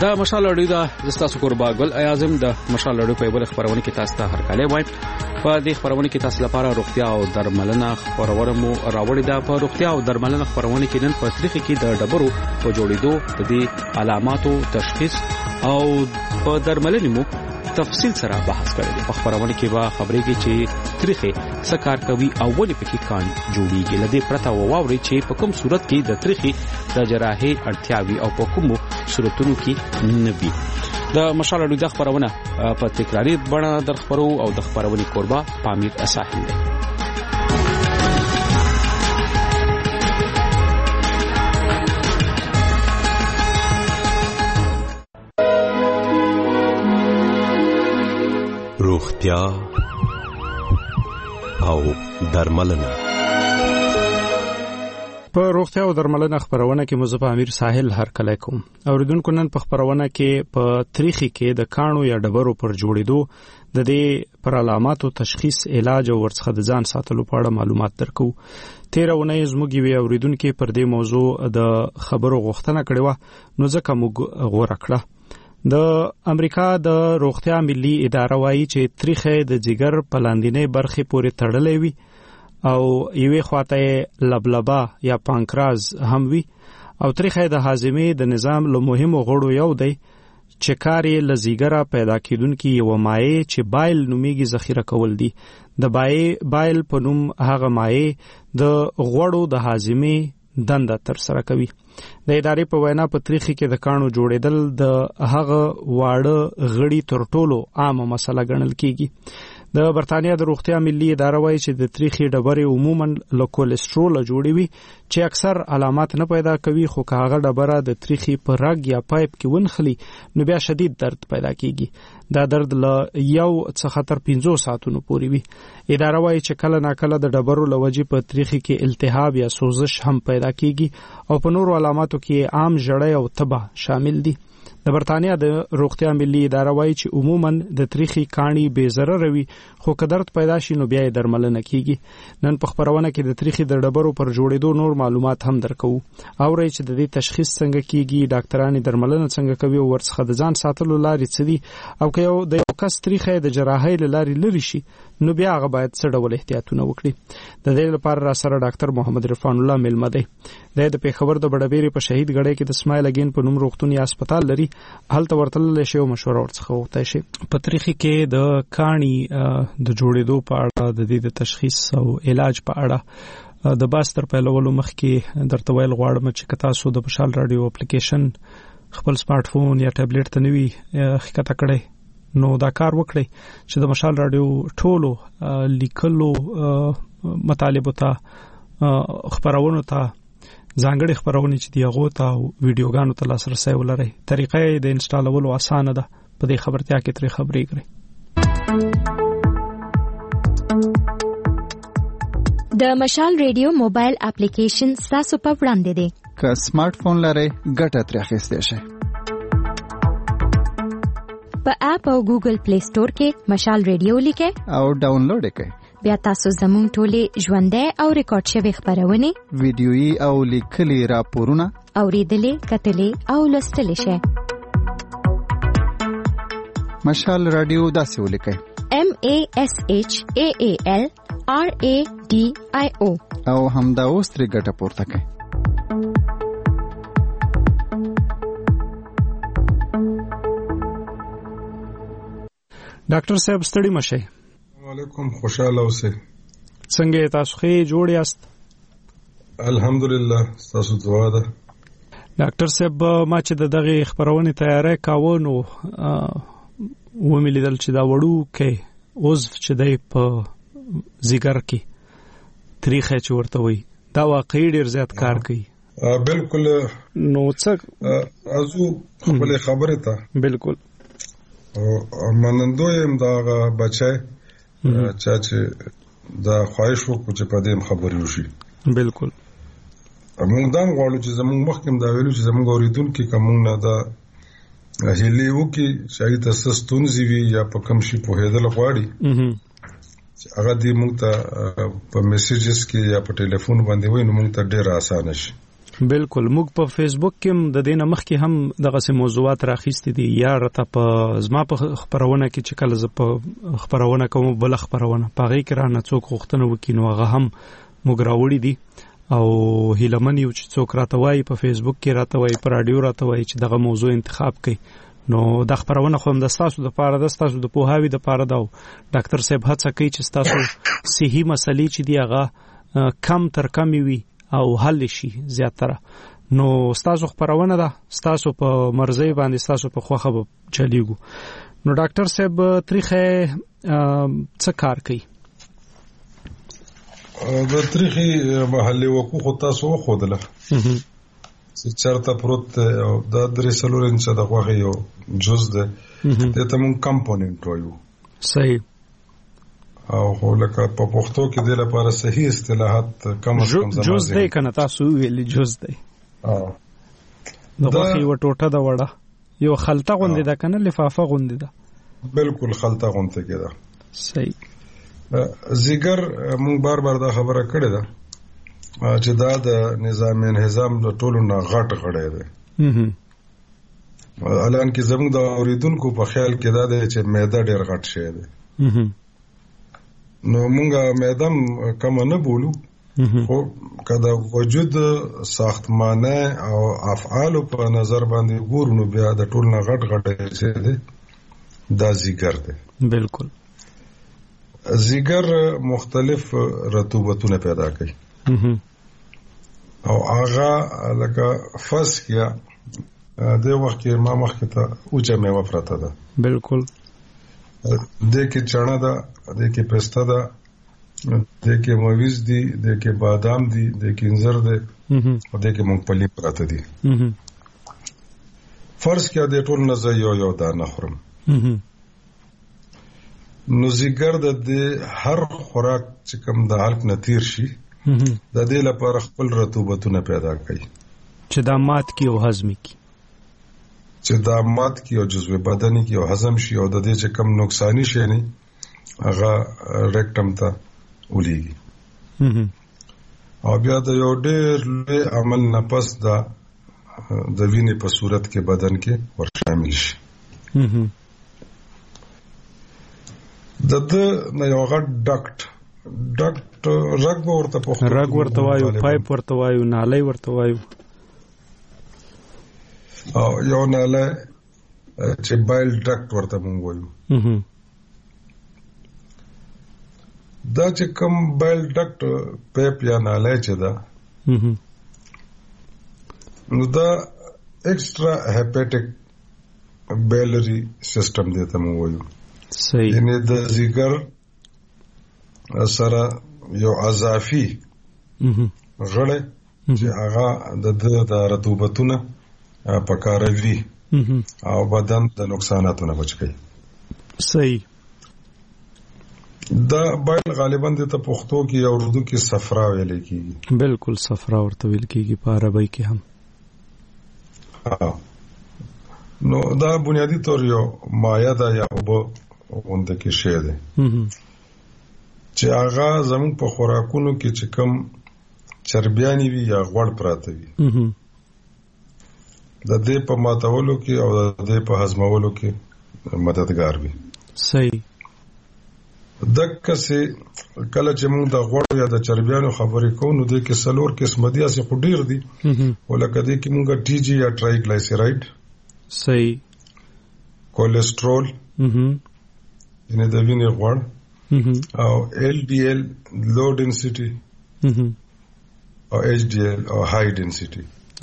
دا مشال اړیو دا زستا سکوربا ګل اعظم د مشال اړیو په بل خبرونه کې تاسو ته هرکلی وایم. په دې خبرونه کې تاسو لپاره روغتیا او درملنه خبرونه مو راوړی دا. په روغتیا او درملنه خبرونه کې نن په تاریخ کې د ډبرو په جوړېدو د دې علاماتو تشخیص او په درملنه مو تفصیل سره بحث کړی. په خبرونه کې به خبرې کې چې تاریخي سکار کوي او ولې پکې کان جوړیږي. لدې پرته واوري چې په کوم صورت کې د تاریخي د جراحي اړتیاوي او په کوم صورتونو کې نبي. د مشال اړیو د خبرونه په تکراری بڼه در خبرو او د خبرونې قربا پامیر ساحل دی. روغتیا او درملنه. په روغتیا او درملنه خبرونه کې مزه امیر ساحل هرکلی کوم. اوریدونکو نن په خبرونه کې په تاریخي کې د کانو یا ډبرو پر جوړېدو د دې پر علاماتو تشخیص، علاج او ورڅخه د ځان ساتلو په اړه معلومات درکو. 13 ونې زموږ وی اوریدونکو پر دې موضوع د خبرو غوښتنه کړې و، نو ځکه موږ غوړه کړه. د امریکا د روغتیا ملي اداره وايي چې تاریخ د جګر په لاندینۍ برخې پورې تړلې وي او یوې خواته لبلبا یا پانکراز هم وي او تاریخ د هاضمې د نظام له مهمو غړو یو دی چې کار یې لزیګره پیدا کیدونکي یو مایع چې بایل نومیږي ذخیره کول دي. د بایل په نوم هغه مایع د غړو د هاضمې دنده تر سره کوي. د ادارې په وینا په تاریخ کې د کانو جوړېدل د هغه واړه غړي تر ټولو عامه مسله ګڼل کیږي. د برتانیا د روغتیا ملي اداره وايي چې د تاریخي ډبرې عموما له کولیسټرول جوړې وي چې اکثر علامات نه پیدا کوي، خو که هغه ډبره د تاریخي په رګ یا پایپ کې ونخلي نو بیا شدید درد پیدا کیږي. دا درد له 1 څخه تر 15 ساعتونو پورې وي. اداره وايي چې کله ناکله د ډبرو لوجې په تاریخي کې التهاب یا سوزش هم پیدا کیږي او په نورو علاماتو کې عام جړې او تبه شامل دي. د برتانیا د روغتیا ملي اداره وايي چې عموما د تاریخي کانی بے ضرر وي، خو که درد پیدا شي نو بیا یې درملنه کیږي. نن په خبرونه کې د تاریخي د ډبرو پر جوړېدو نور معلومات هم درکو. اوري چې د دې تشخیص څنګه کیږي، ډاکټرانو درملنه څنګه کوي او ورڅخه د ځان ساتلو لارې څه دي، او که یو د کس تاریخي د جراحي لارې لري شي نو بیا هغه باید څه ډول احتیاطونه وکړي. د دې لپاره را سره ډاکټر محمد رفان الله ملمه دی. د پیښور د بډبېری په شهید غړې کې د اسماعیل اگین په نوم روغتونی هسپتال لري. هلته ورتلل شي او مشوره ورڅخه وغوښتای شي. په تاریخ کې د کانی د جوړېدو په اړه، د دې د تشخیص او علاج په اړه د باستر په لولو مخ کې درته ویل غواړم چې تاسو د مشال رادیو اپلیکیشن خپل سمارټ فون یا ټابلیټ ته نوي ښکته کړئ نو دا کار وکړئ چې د مشال رادیو ټولو لیکلو مطالبه ته خبرونه ته ځانګړي خبرونه چې دی هغه ته ویډیوګانو ته لاسرسي ولرئ. طریقې د انسټالولو اسانه ده. په دې خبرتیا کې ترې خبرې کړئ. د مشال ریډیو موبایل اپلیکیشن تاسو په وړاندې دی. که سمارټ فون لرئ ګټه ترې اخیستئ شئ. په اپ او ګوګل پلی سٹور کې مشال ریډیو لیکئ او ډاونلوډ یې کړئ. بیا تاسو زموږ ټولې ژوندۍ او ریکارډ شوی خبرونه، ویډیويي او لیکلي راپورونه اوریدلې، کتلې او لوستلې شئ. مشال رادیو داسې ولیکئ: MASHAAL RADIO او همدا اوس ترې ګټه پورته کړئ. ډاکټر صاحب ستړي مشئ. علیکم، خوشاله اوسئ. څنګه تاسو ښه جوړ یاست؟ الحمدلله، تاسو دعا ده. ډاکټر صاحب ما چې دغه خبرونه تیاری کاوه نو وملیدل چې دا وړو کې عضو چې دی په ځیګر کې تاریخ چې ورته وي دا واقعي ډیر زیات کار کوي. بالکل. نو څه ازو خپل خبره ته بالکل منندوی هم دا بچای چې دا خواهش وکړو چې په دې خبرې وشي. بالکل. موږ دا غواړو چې زموږ مخکې دا ویلو چې زموږ اوریدونکو کوم نه دا هلي وکي چې تاسو ستونزې وي یا په کوم شي په هدل غواړي هغه دې موږ ته په میسجز کې یا په ټلیفون باندې وای نو موږ ته ډیر آسان شي. بالکل موږ په فیسبوک کې د دې نمخ کې هم دغه سه موضوعات راخېستې دي یا رته په زما په خبرونه کې چې کله ز په خبرونه کوم بل خبرونه پاغي کې را نه څوک غوښتنه وکینو هغه هم موږ راوړي دي او هیلمن یو چې څوک راته وایي په فیسبوک کې راته وایي په رادیو راته وایي چې دغه موضوع انتخاب کړي نو د خبرونه خو هم د تاسو د پاره د تاسو د پوهاوی د پاره دا ډاکټر صاحب هڅه کوي چې تاسو صحیح مسلې چې دی هغه کم تر کم وي او حل شي زیاتره نو تاسو خبرونه ده تاسو په مرزي باندې تاسو په خوخه به چلیږو نو ډاکټر صاحب تاریخه څه کار کوي د تاریخي محلي وقوع تاسو خودله چې چرته پروت او د درې سلور انچ د غوغه یو جز ده ته مون کمپوننت وایو صحیح او خو لکه په پښتو کې د لپاره صحیح اصطلاحات کم از کم جز دی کنه تاسو ویل جز دی نو واخی وټوټه دا وړه یو خلطه غوندې ده کنه لفافه غوندې ده بالکل خلطه غوندې کې ده صحیح زیګر مونږ بار دا خبره کړې ده چې دا د نظام انهزام د ټولو نه غټ غړې ده الان کې زموږ د اوریدونکو په خیال کې دا ده چې معده ډېر غټ شي ده نو مونږه میدم کم نه بولو خو کدا وجود ساختمانه او افعال په نظر باندې ګورو نو بیا د ټول نه غټ غټ څه دي دا زیګر دی بالکل زیګر مختلف رطوبتونه پیدا کوي او هغه لکه فس کیا د وخت کې ما مخ ته اوچه میوه پراته ده بالکل د کې چڼه ده د کې پسته ده د کې مویز دي د کې بادام دي د کې انځر ده او د کې مونږپلی پراته دي فرض کړه د ټول نزه یو دانه خورم نو زیګر د هر خوراک چې کوم د حلق نتیر شي د دې لپاره خپل رطوبتونه پیدا کوي چې د مات کی او هضم کی چې د مات کی او جزو بدني کی او هضم شي او د دې چې کم نقصانی شي نه هغه ریکټم ته ولېږي او بیا د یو ډېر لوی عمل نه پس د وینې په صورت کې بدن کې ور شامل شي د نه یو غټ ډاکټ رګ ورته په رګ ورته وایو پایپ ورته وایو نالۍ ورته وایو او یو نالۍ چې بایل ډاکټ ورته مونږ وایو دا چې کوم بایل ډاکټ پایپ یا نالۍ چې ده نو دا ایکسترا هیپاټیک بیلری سیستم دی ته مونږ وایو صحیح یعنی د زیګر سره یو اضافي غړې چې هغه د رطوبتونه پکاروي او بدن د نقصاناتونو بچ کوي صحیح دا بایل غالبا د پښتو کې او اردو کې صفرا ویل کیږي بالکل صفرا ورته ویل کیږي په عربی کې هم نو دا بنیادی طور یو مایع ده یا اوبه غونډه کې شی ده چې هغه زموږ په خوراکونو کې چې کم چربیانی وي یا غوړ پراته وي د دې په ماتولو کې او د دې په هضمولو کې مددگار وي صحیح دغه څه کله چې موږ د غوړ یا د چربیانو خبرې کوو نو د کې سلور قسم دي اسې خډیر دي ولکه دې کې موږ ټي جی یا ټرای ګلایسرایډ صحیح کولیسټرول یعنی د وینې غوړ او LDL لو ډنسټي او HDL او هاي ډنسټي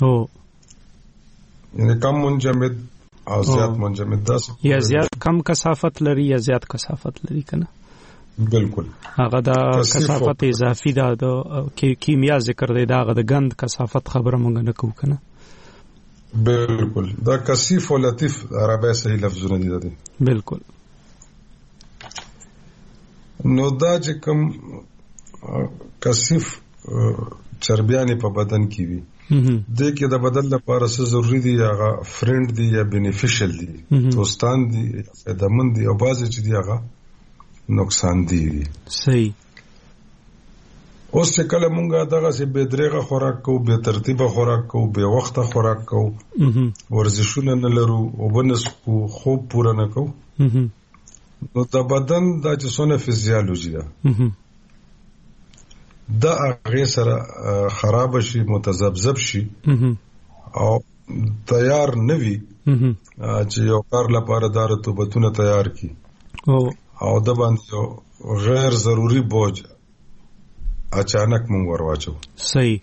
یعنی کم منجمد او زیات منجمد ده یا زیات کم کثافت لري یا زیات کثافت لري کنه بالکل هغه دا کثافت اضافي ده د کیمیا ذکر دی دا د غند کثافت خبره مونږ نه کوو کنه بالکل دا کثیف او لطیف عربی صحیح لفظونه دي بالکل نو دا چې کوم کثیف چربیانې په بدن کې وي د کې د بدن لپاره څه ضروری دي هغه فرند دي یا بینیفیشل دي دوستان دي فائدمن دي او بعضی چې دي هغه نقصان دي صحیح اوس چې کله مونږه دغه سي به درېغه خوراک کوو، به ترتیبه خوراک کوو، به وخته خوراک کوو، ورزشونه نه لرو او بنسکو خوب پوره نه کوو، نو د بدن د جسونه فزیالوجي ده دا هغه سره خراب شي، متذبذب شي او تیار نوي چې یو کار لپاره د رطوبتونه تیار کی او د باندې غیر ضروری بوج اچانک مونږ ورواچو. صحیح.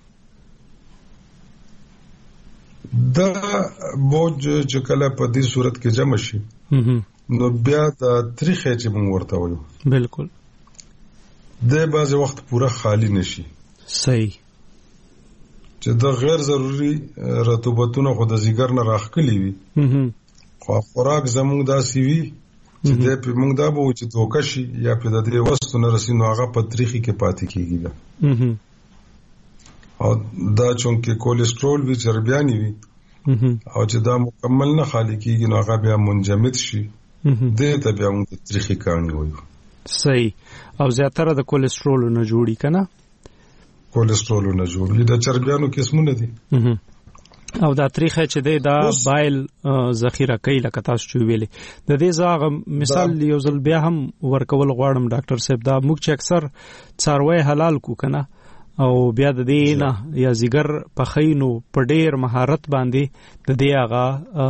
دا بوج چې کله په دې صورت کې جمع شي نو بیا د تاریخ چې مونږ ورته وایو بالکل د بعض وخت پورا خالی نشي. صحیح. چې د غیر ضروری رطوبتونه خو د ځیګر نه راخکلی وي خو خوراک زموږ داسې وي چې د موږ دا به چې دوکشي یا په د دې وستو نه رسینو هغه په تاریخي کې پاتې کیږي او دا چونکه کولیسټرول وی چربیانی وي او چې دا مکمل نه خالی کیږي نو هغه بیا منجمد شي دې ته بیا موږ تاریخي کاني وایو. صحیح. او زیاتره د کولیسټرول نه جوړی کنه، کولیسټرول نه جوړي د چربیانو قسمونه دي او دا تاریخ چې دا بایل ذخیره کوي لکه تاسو چې ویلي. د دې زاغه مثال یو ځل بیا هم ورکول غواړم ډاکټر صاحب، دا موږ چې اکثر څاروي حلال کو کنه او بیا د دې نه یا زیګر په خینو په ډیر مهارت باندې د دې هغه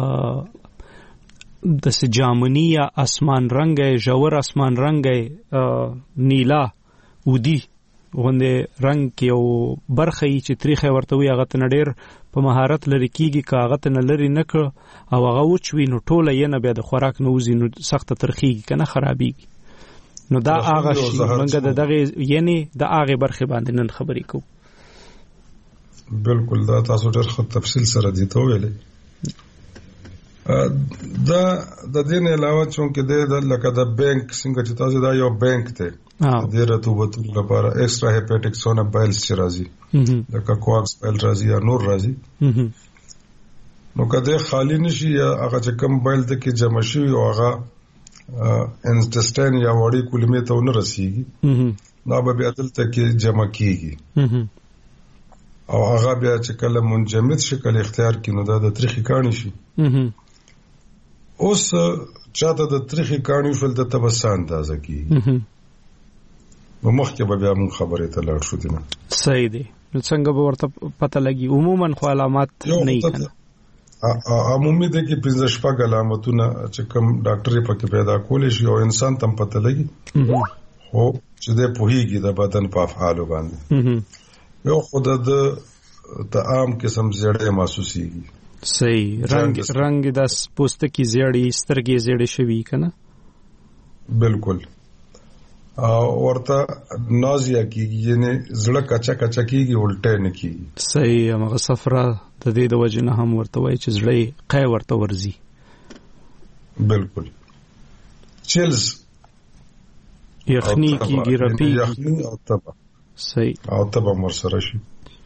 د سجامنی یا اسمان رنگ جوور اسمان رنگ نیلا ودی غونډه رنگ کې او برخه چې تاریخ ورته وي هغه تن ډیر په مهارت لري کیږي، کاغت نه لري نک او هغه وچوي نو ټوله یې نه بیا د خوراک نه وزي نو سخت ترخیږي کنه خرابيږي. نو دا هغه شی منګه دغه یعنی د هغه برخه باندې نن خبرې کو. بالکل دا تاسو ډېر ښه تفصیل سره دي ته ویلې. دا د دې نه علاوه چې د لکه د بانک څنګه چې تاسو دا یو بانک ته د رطوبت لپاره ایکسترا هیپاټیک سونا بایلز چې راځي لکه کوکس بایل راځي یا نور راځي نو کله خالی نشي یا هغه چې کم بایل ته کې جمع شي او هغه انټسټاین یا وړي کولمې ته نه رسیږي نو به بیا دلته کې جمع کیږي او هغه بیا چې کله منجمد شکل اختیار کینو دا د تاریخي کہانی شي. اوس چاته د تاریخي کہانی فل د تبسان اندازه کی نو مخکې به بیا موږ خبرې ته لاړ شو دي. صحیح دی. نو څنګه به ورته پته لګي؟ عموما خو علامات نه کړه عمومي د کې 15 شپږ علامتونه چې کوم ډاکټر په کې پیدا کولې شي او انسان تم پته لګي خو چې د پوهیږي د بدن په افعالو باندې یو خود د عام قسم زیړې محسوسيږي. صحیح. رنگ د پوستکي زیړې سترګې زیړې شوي کنه. بالکل. ورته نازیا کیږي یعنی زړه کچا کچا کیږي الټه نه کیږي. صحیح. هغه صفرا د دې د وجه نه هم ورته وایي چې زړه قای ورته ورزي. بالکل. چیلز یخنی کیږي رپی یخنی او تبه. صحیح. او تبه مرسره شي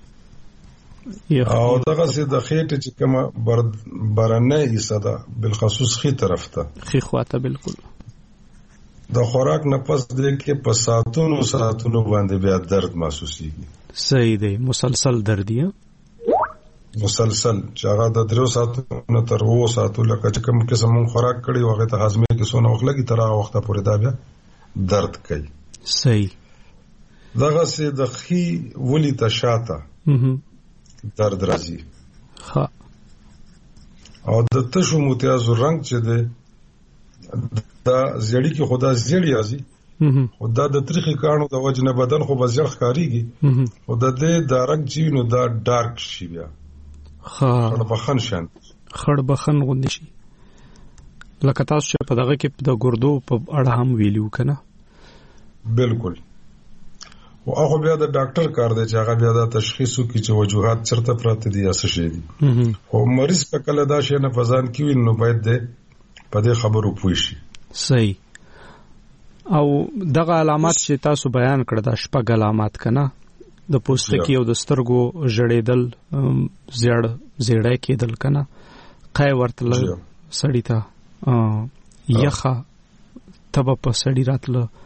او دغه سي د خېټه چې کومه برنه ایساده بالخصوص خې طرف ته خې خواته بالکل د خوراک نه پس د کې په ساعتونو باندې بیا درد محسوسيږي. صحیح دی. مسلسل درد دی. مسلسل چې هغه د 3 ساعتونو تر 2 ساعتو لکه چې کوم قسم خوراک کړي وغه ته هضمې کې سونه وخت لګي تر هغه وخت پورې دا بیا درد کوي. صحیح. دغه سي د خې ولي تشاته درد راځي. ها. او د تشو متیازو رنگ چې دی دا زیړی کې خدا زیړی راځي خدا د تاریخي کارونو د وجنه بدن خو بزړ ښکاریږي خدا د رنگ چې نو دا ډارک شي بیا خړبخن شان خړبخن غوندي شي لکه تاسو چې په دغه کې د ګردو په اړه هم ویلو کنه. بالکل. او هغه بیا د ډاکټر کار دی چې هغه بیا د تشخیصو کې چې وجوهات چرته پراته دي یا څه شي دي او مریض په کله دا شي نه فزان کیوي نو باید د په دې خبرو پوي شي. صحیح. او دغه علامات چې تاسو بیان کړل دا شپږ علامات کنه د پوستکي او د سترګو ژړېدل زیړای کېدل کنه قای ورتل سړی ته یخه تبه په سړی راتله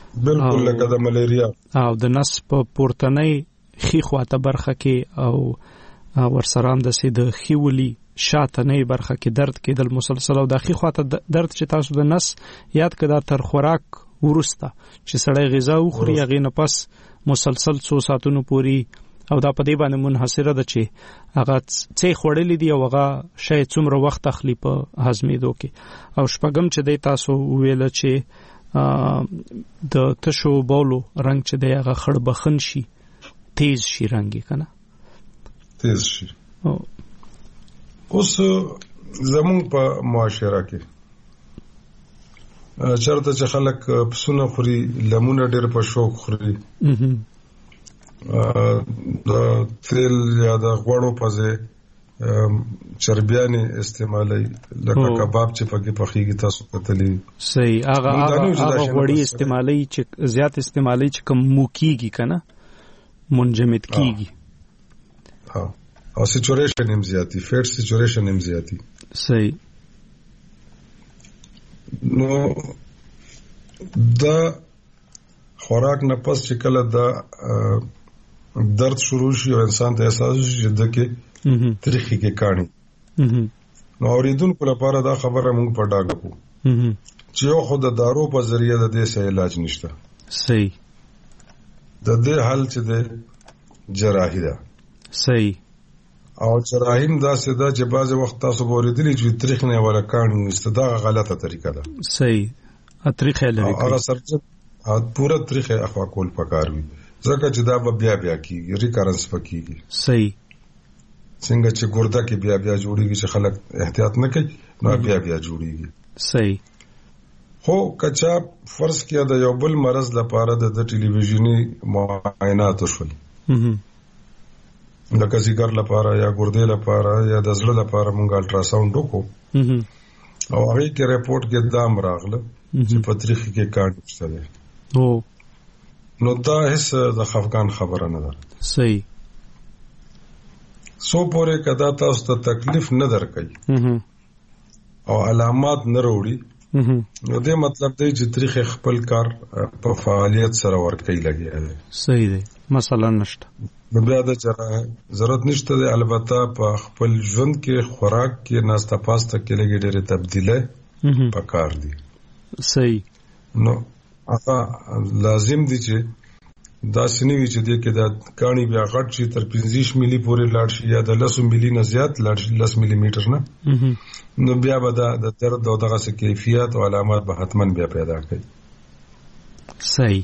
بالکل لکه د ملیریا او د نس په پورتنۍ خي خواته برخه کې او ورسره هم د سید خيولي شاته نه برخه کې درد کېدل مسلسل او د خي خواته درد چې تاسو د نس یاد کړه تر خوراک ورسته چې سړی غذا وخوري هغه نه پس مسلسل 100 ساعتونو پوري او دا په دې باندې منحصره ده چې هغه څه خورلې دي او هغه شاید څومره وخت اخلي په هضمېدو کې او شپږم چې د تاسو ویل چې د تشو بولو رنگ چې د هغه خړ بخن شي تیز شي رنگي کنه تیز شي اوس زمون په معاشره کې چرته چې خلک پسونه خوري لمونه ډېر په شوق خوري د تیل یا د غوړو په ځای چربیانه استعمالي لکه کباب چې پکې پخېږي تاسو کتلی صحیح هغه غوړي استعمالي چې زیات استعمالي چې کم موکیږي کنه منجمد کیږي او سچوریشن هم زیاتی فیټ سچوریشن هم زیاتی صحیح نو دا خوراک نه پس چې کله دا درد شروع شي او انسان ته احساس شي چې دغه تاریخي کې کہانی نو اوریدونکو لپاره دا خبره موږ په ډاګه کو چې یو خود د دارو په ذریعہ د دې سه علاج نشته صحیح د دې حل چې د جراحي ده صحیح او جراحیم دا سده چې بعض وخت تاسو ورېدلی چې تاریخ نه ولا کہانی استدا غلطه طریقه ده صحیح طریقه لري هغه سره پورا طریقه اخوا کول پکار وي ځکه چې دا بیا کیږي ریکارنس پکېږي صحیح څنګه چې ګرده کې بیا جوړیږي چې خلک احتیاط نه کوي نو بیا جوړیږي صحیح خو کچا فرض کیا د یو بل مرض لپاره د ټلویزیونی معاینات وشول لکه ذکر لپاره یا ګردې لپاره یا د زړه لپاره مونږ الټراساوند وکړو او هغه کې رپورټ کې دام راغله چې پتریخي کې کارډ شته نو دا هیڅ د خفقان خبره نه ده صحیح سو پورې کدا تاسو ته تکلیف نه درکړي او علامات نه وروړي نو دې مطلب دی چې تاریخ خپل کار په فعالیت سره ورکړي لګي صحیح دی مثلا نشته بیا د ضرورت نشته دی البته په خپل ژوند کې خوراک کې ناسته پاسته کې لګي ډېر تبدیله پکار دي صحیح نو هغه لازم دي چې دا سنوي چې د کې د کانی بیا غټ شي تر 15 ملي پورې لاړ شي یا د 10 ملي نه زیات لاړ شي 10 ملي میټر نه نو بیا به د درد او دغه څه کیفیت او علامات به حتمن بیا پیدا کوي صحیح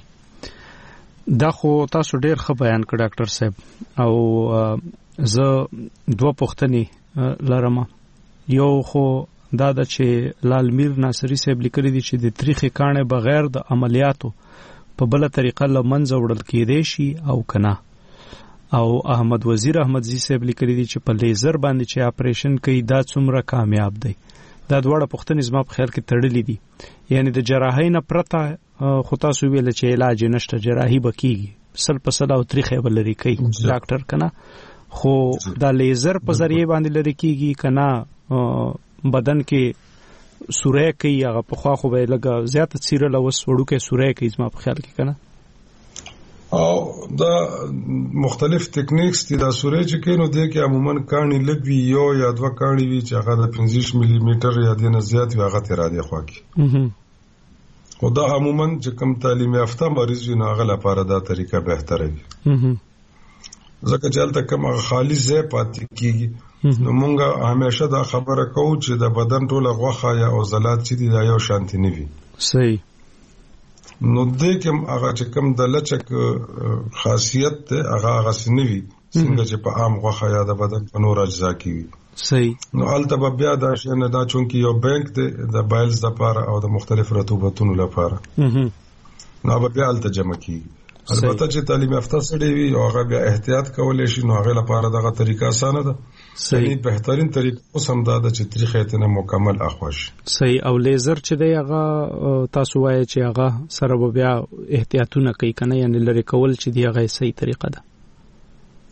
دا خو تاسو ډېر ښه بیان کړ ډاکټر صاحب او زه دوه پوښتنې لرم یو خو دا د چې لالمیر ناصری صاحب لیکلي دي چې د تاریخي کانه بغیر د عملیاتو په بل طریقه لمنځه وړل کېدای شي او کنه او احمد وزیر احمدزي صاحب لیکلي دي چې په لیزر باندې چې اپریشن کوي دا څومره کامیاب دی دا دواړه پوښتنې زما په خیال کې تړلې دي یعنی د جراحۍ نه پرته خو تاسو ویل چې علاج نشته جراحي بکیږي سل په سل او تاریخي ولري کوي ډاکټر کنه خو دا لیزر په ذریعہ باندې لري کیږي کنه بدن کې سورې کوي هغه په خوا خو به لګا زیات څیره لوس وړو کې سورې کوي زما په خیال کې کنه او دا مختلف ټیکنیکس دي دا سورې چې کینو دي کې عموما کانی لګوي یو یا دوه کانی وی چې هغه د 15 ملي میټر یا د نه زیات وی هغه تر راځي خو کې خو دا عموما چې کم تعلیم یافته مریض وي نو هغه لپاره دا طریقه بهتره وي ځکه چې البته کوم خالص ځای پاتې کیږي نو مونږه همیشه دا خبره کوو چې د بدن ټوله غوښه یا عضلات چې دي دا یو شانتي نه وي صحیح نو دې کوم هغه چې کوم د لچک خاصیت ته هغه سنوي څنګه چې په عام غوښه یا د بدن په نور اجزا کې وي صحیح نو البته بیا دا شنه دا چونکی یو بانک دی د بایلز لپاره او د مختلف رطوبتونو لپاره نو بیا البته جمع کیږي البته چې تعلیم یافته سړی وي او هغه بیا احتیاط کولای شي نو هغه لپاره دغه طریقه اسانه ده صحیح بهترین طریقه اوس هم دا چې طریقه ته مکمل اخوش صحیح او لیزر چې دی هغه تاسو وایي چې هغه سره بیا احتیاطونه کوي کنه یعنی لری کول چې دی هغه صحیح طریقه ده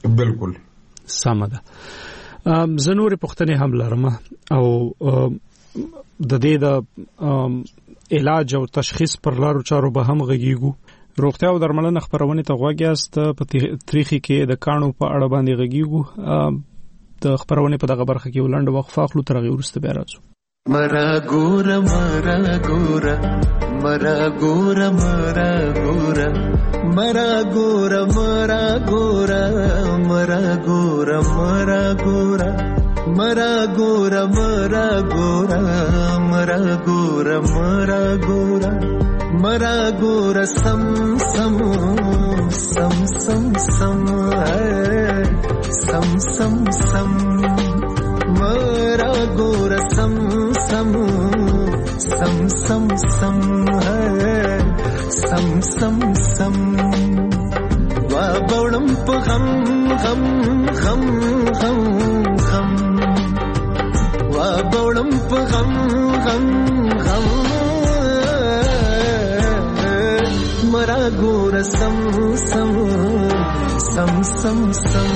بالکل سم ده زنوري پښتنې هم لرم او د دې د علاج او تشخیص پر لارو چارو به هم غږیږو. روغتیا او درملنه خبرونه ته غوږیاست. په تاریخي کې د کانو په اړه باندې غږیږو. د خبرونه په دغه برخه کې ولند وقفه اخلو، تر هغه وروسته بیا راځو. مرا ګورا مرا ګورا مرا ګورا مرا ګورا مرا ګورا مرا ګورا مرا ګورا مرا ګورا مرا ګورا مرا ګورا مرا ګورا مرا ګورا مرا ګورا سم سم سم سم سم سم سم سم مرا ګورا سم سم سم سم سم سم سم سم وا بولم په غم غم غم غم غم وا بولم په غم غم غم مرا ګورا سم سم سم سم سم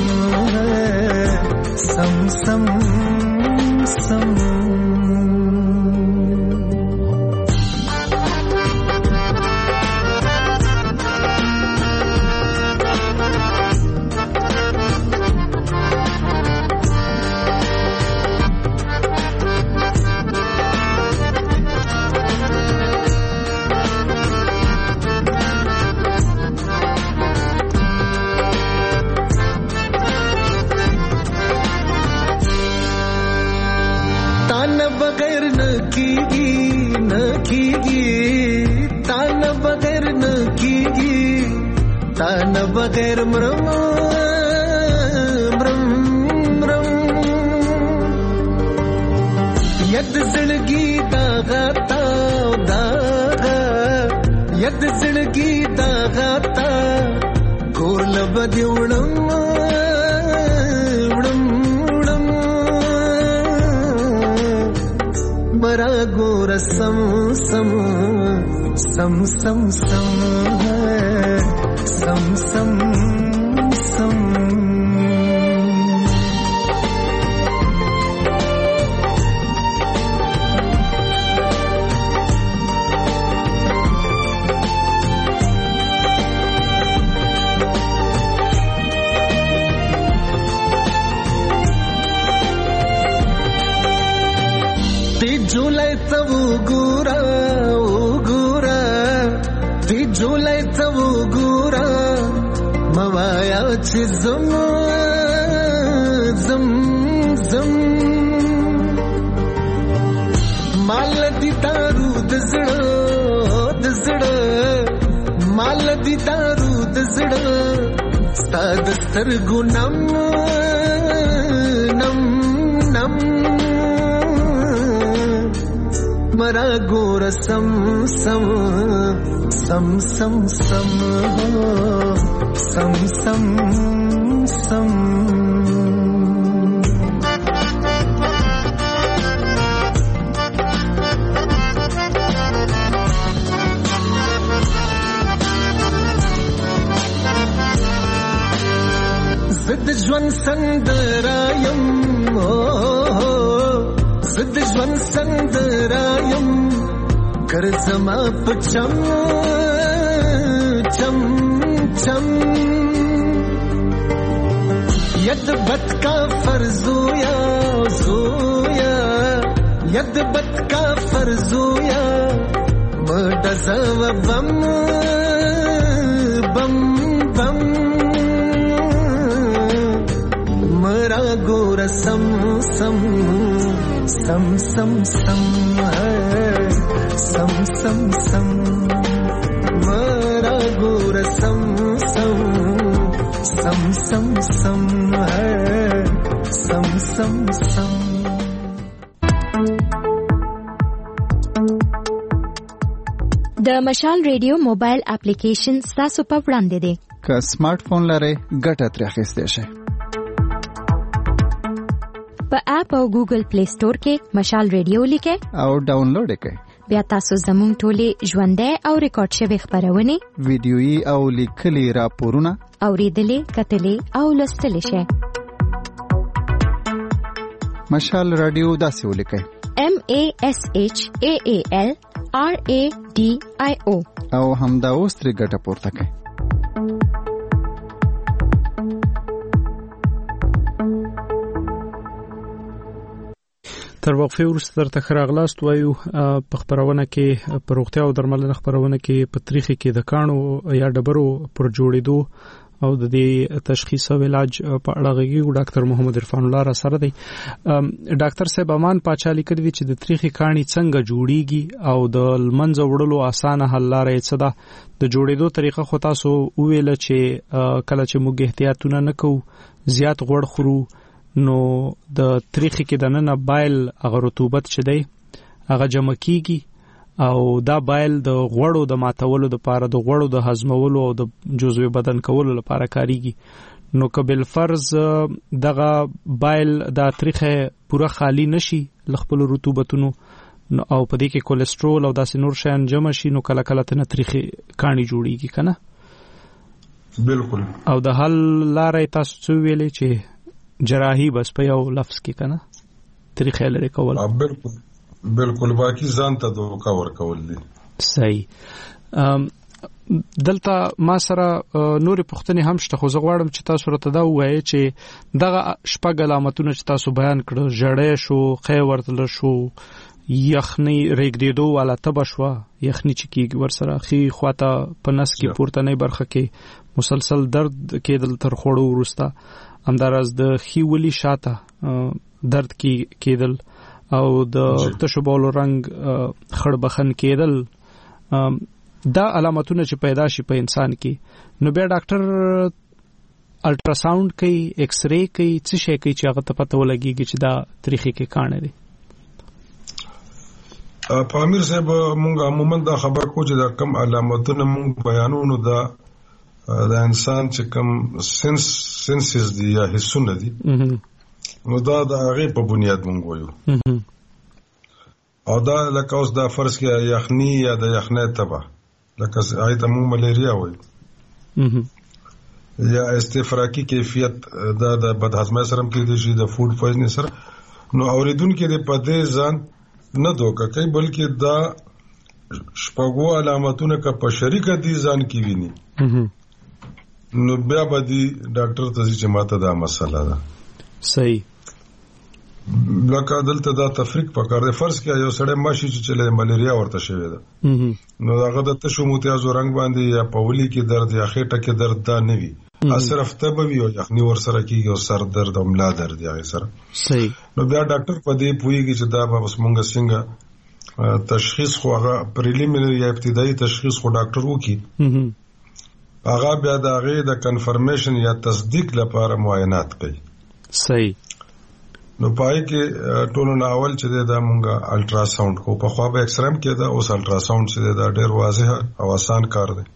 سم سم سم तान बगैर मरम मरम मरम यद जिंदगी दागा दागा यद जिंदगी दागा ता गोल बदिउड़म उड़म उड़म मरा गोर सम सम सम सम सम सम सम सम ती जुलै तव गुरा ओ गुरा ती जुलै तव गुरा मवाया ची zam zam zam mal di daru dazda mal di daru dazda stad star gunam nam nam mara gora sam sam sam sam sam sam sam sam zid jwan sandarayam zid jwan sandarayam kar zama pacham cham cham यद बत का फर्जोया जोया यद बत का फर्जोया मडज़व बम बम बम मरा गोर सम सम सम सम सम सम सम सम मरा गोर सम सम सम सम सम सम सम सम د مشال ریډیو موبایل اپلیکیشن تاسو په وړاندې دی. که سمارټ فون لرئ ګټه ترې اخیستی شئ. په اپ او ګوګل پلی سٹور کې مشال ریډیو لیکئ او ډاونلوډ یې کړئ. بیا تاسو زموږ ټولې ژوندۍ او ریکارډ شوي خبرونه ویډیويي او لیکلي راپورونه اوریدلې کتلې او لوستلې شئ. مشال رادیو داسې ولیکئ MASHAALRADIO او همدا اوس ترې ګټه پورته کړئ. تر وقفه وروسته درته خراغلاست وایو په خبرونه کې په روغتیا او درملنه خبرونه کې په تاریخ کې د کانو یا ډبرو پر جوړېدو او د دې تشخیص او علاج په اړه غږیږو ډاکټر محمد عرفان الله را سره دی. ډاکټر صاحب امان پاچا لیکلی دی چې د تاریخ کانی څنګه جوړیږي او د لمنځ وړلو اسانه حل لارې څه ده. د جوړېدو طریقه خو تاسو ویل چې کله چې موږ احتیاطونه نکو زیات غوړ خورو نو د تاریخ کې د نن بایل هغه رطوبت چې دی هغه جمع کیږي او دا بایل د غوړو د ماتولو لپاره د غوړو د هضمولو او د جزوی بدن کولو لپاره کاریږي. نو کبل فرض دغه بایل د تاریخ پوره خالی نشي لخپل رطوبتونو او په دې کې کولیسټرول او داسې نور شیان جمع شي نو کله کله تن تاریخ کانی جوړیږي کنه. بالکل. او د حل لارې تاسو څه ویلې چې جراحي بس په یو لفظ کې کنه طریقې لري کول. بالکل باقی ځان ته دوکا ورکول دي. صحیح. دلته ما سره نور پښتنې هم شته خو زه غواړم چې تاسو راته دا وایي چې دغه شپږ علامتونه چې تاسو بیان کړو جړې شو خې ورتل شو یخنی ریګدېدو والا تب شو یخنی چې کیږي ورسره خي خواته پنس کې پورته نه برخه کې مسلسل درد کېدل تر خوړو ورسته همدارس د خيولي شاته درد کېدل او د تشبول رنگ خړبخن کېدل دا علامتونه چې پیدا شي په انسان کې نو بیا ډاکټر الټراساوند کوي ایکس ری کوي څه شي کوي چې هغه ته پته ولګيږي چې دا تاریخي کې کانه دي. پامیر صاحب مونږ عموما دا خبر کو چې دا کم علامتونه مونږ بیانونو دا د انسان چې کم سنسز دي یا حسونه دي نو دا د هغه په بنیاد مونږ وایو او دا لکه اوس دا فرض کې یخنی یا د یخنۍ تبه لکه آیت مونږ ملیریا وایو یا استفراقی کیفیت دا د بدهضمۍ سره کې دي چې د فود پویزن سره نو اوریدونکو د پدې ځان نه دوکه کوي بلکې دا شپږو علامتونه کا په شریکه دي ځان کې ویني نو بیا به دی ډاکټر ته چې ماته دا مسله ده. صحیح. لکه دلته دا تفریق پکار دی فرض کې یو سړی ماشي چې چله ملیریا ورته شوی ده نو هغه د تشو متیازو رنگ باندې یا پولی کې درد یا خېټه کې درد دا نه وي صرف تبوي او یخني ور سره کیږي او سر درد او ملا درد یا سره. صحیح. نو بیا ډاکټر په دې پويږي چې دا به مونږ څنګه تشخیص خو هغه پریلیمینری یا ابتدایي تشخیص خو ډاکټر وکي هغه بیا د هغه د کنفرمیشن یا تصدیق لپاره معاینات کوي. صحیح. نو پای کې ټولو اول چې دا مونږه الټراساوند کو په خو به ایکس رام کې دا اوس الټراساوند چې دا ډېر واضح او آسان کار دی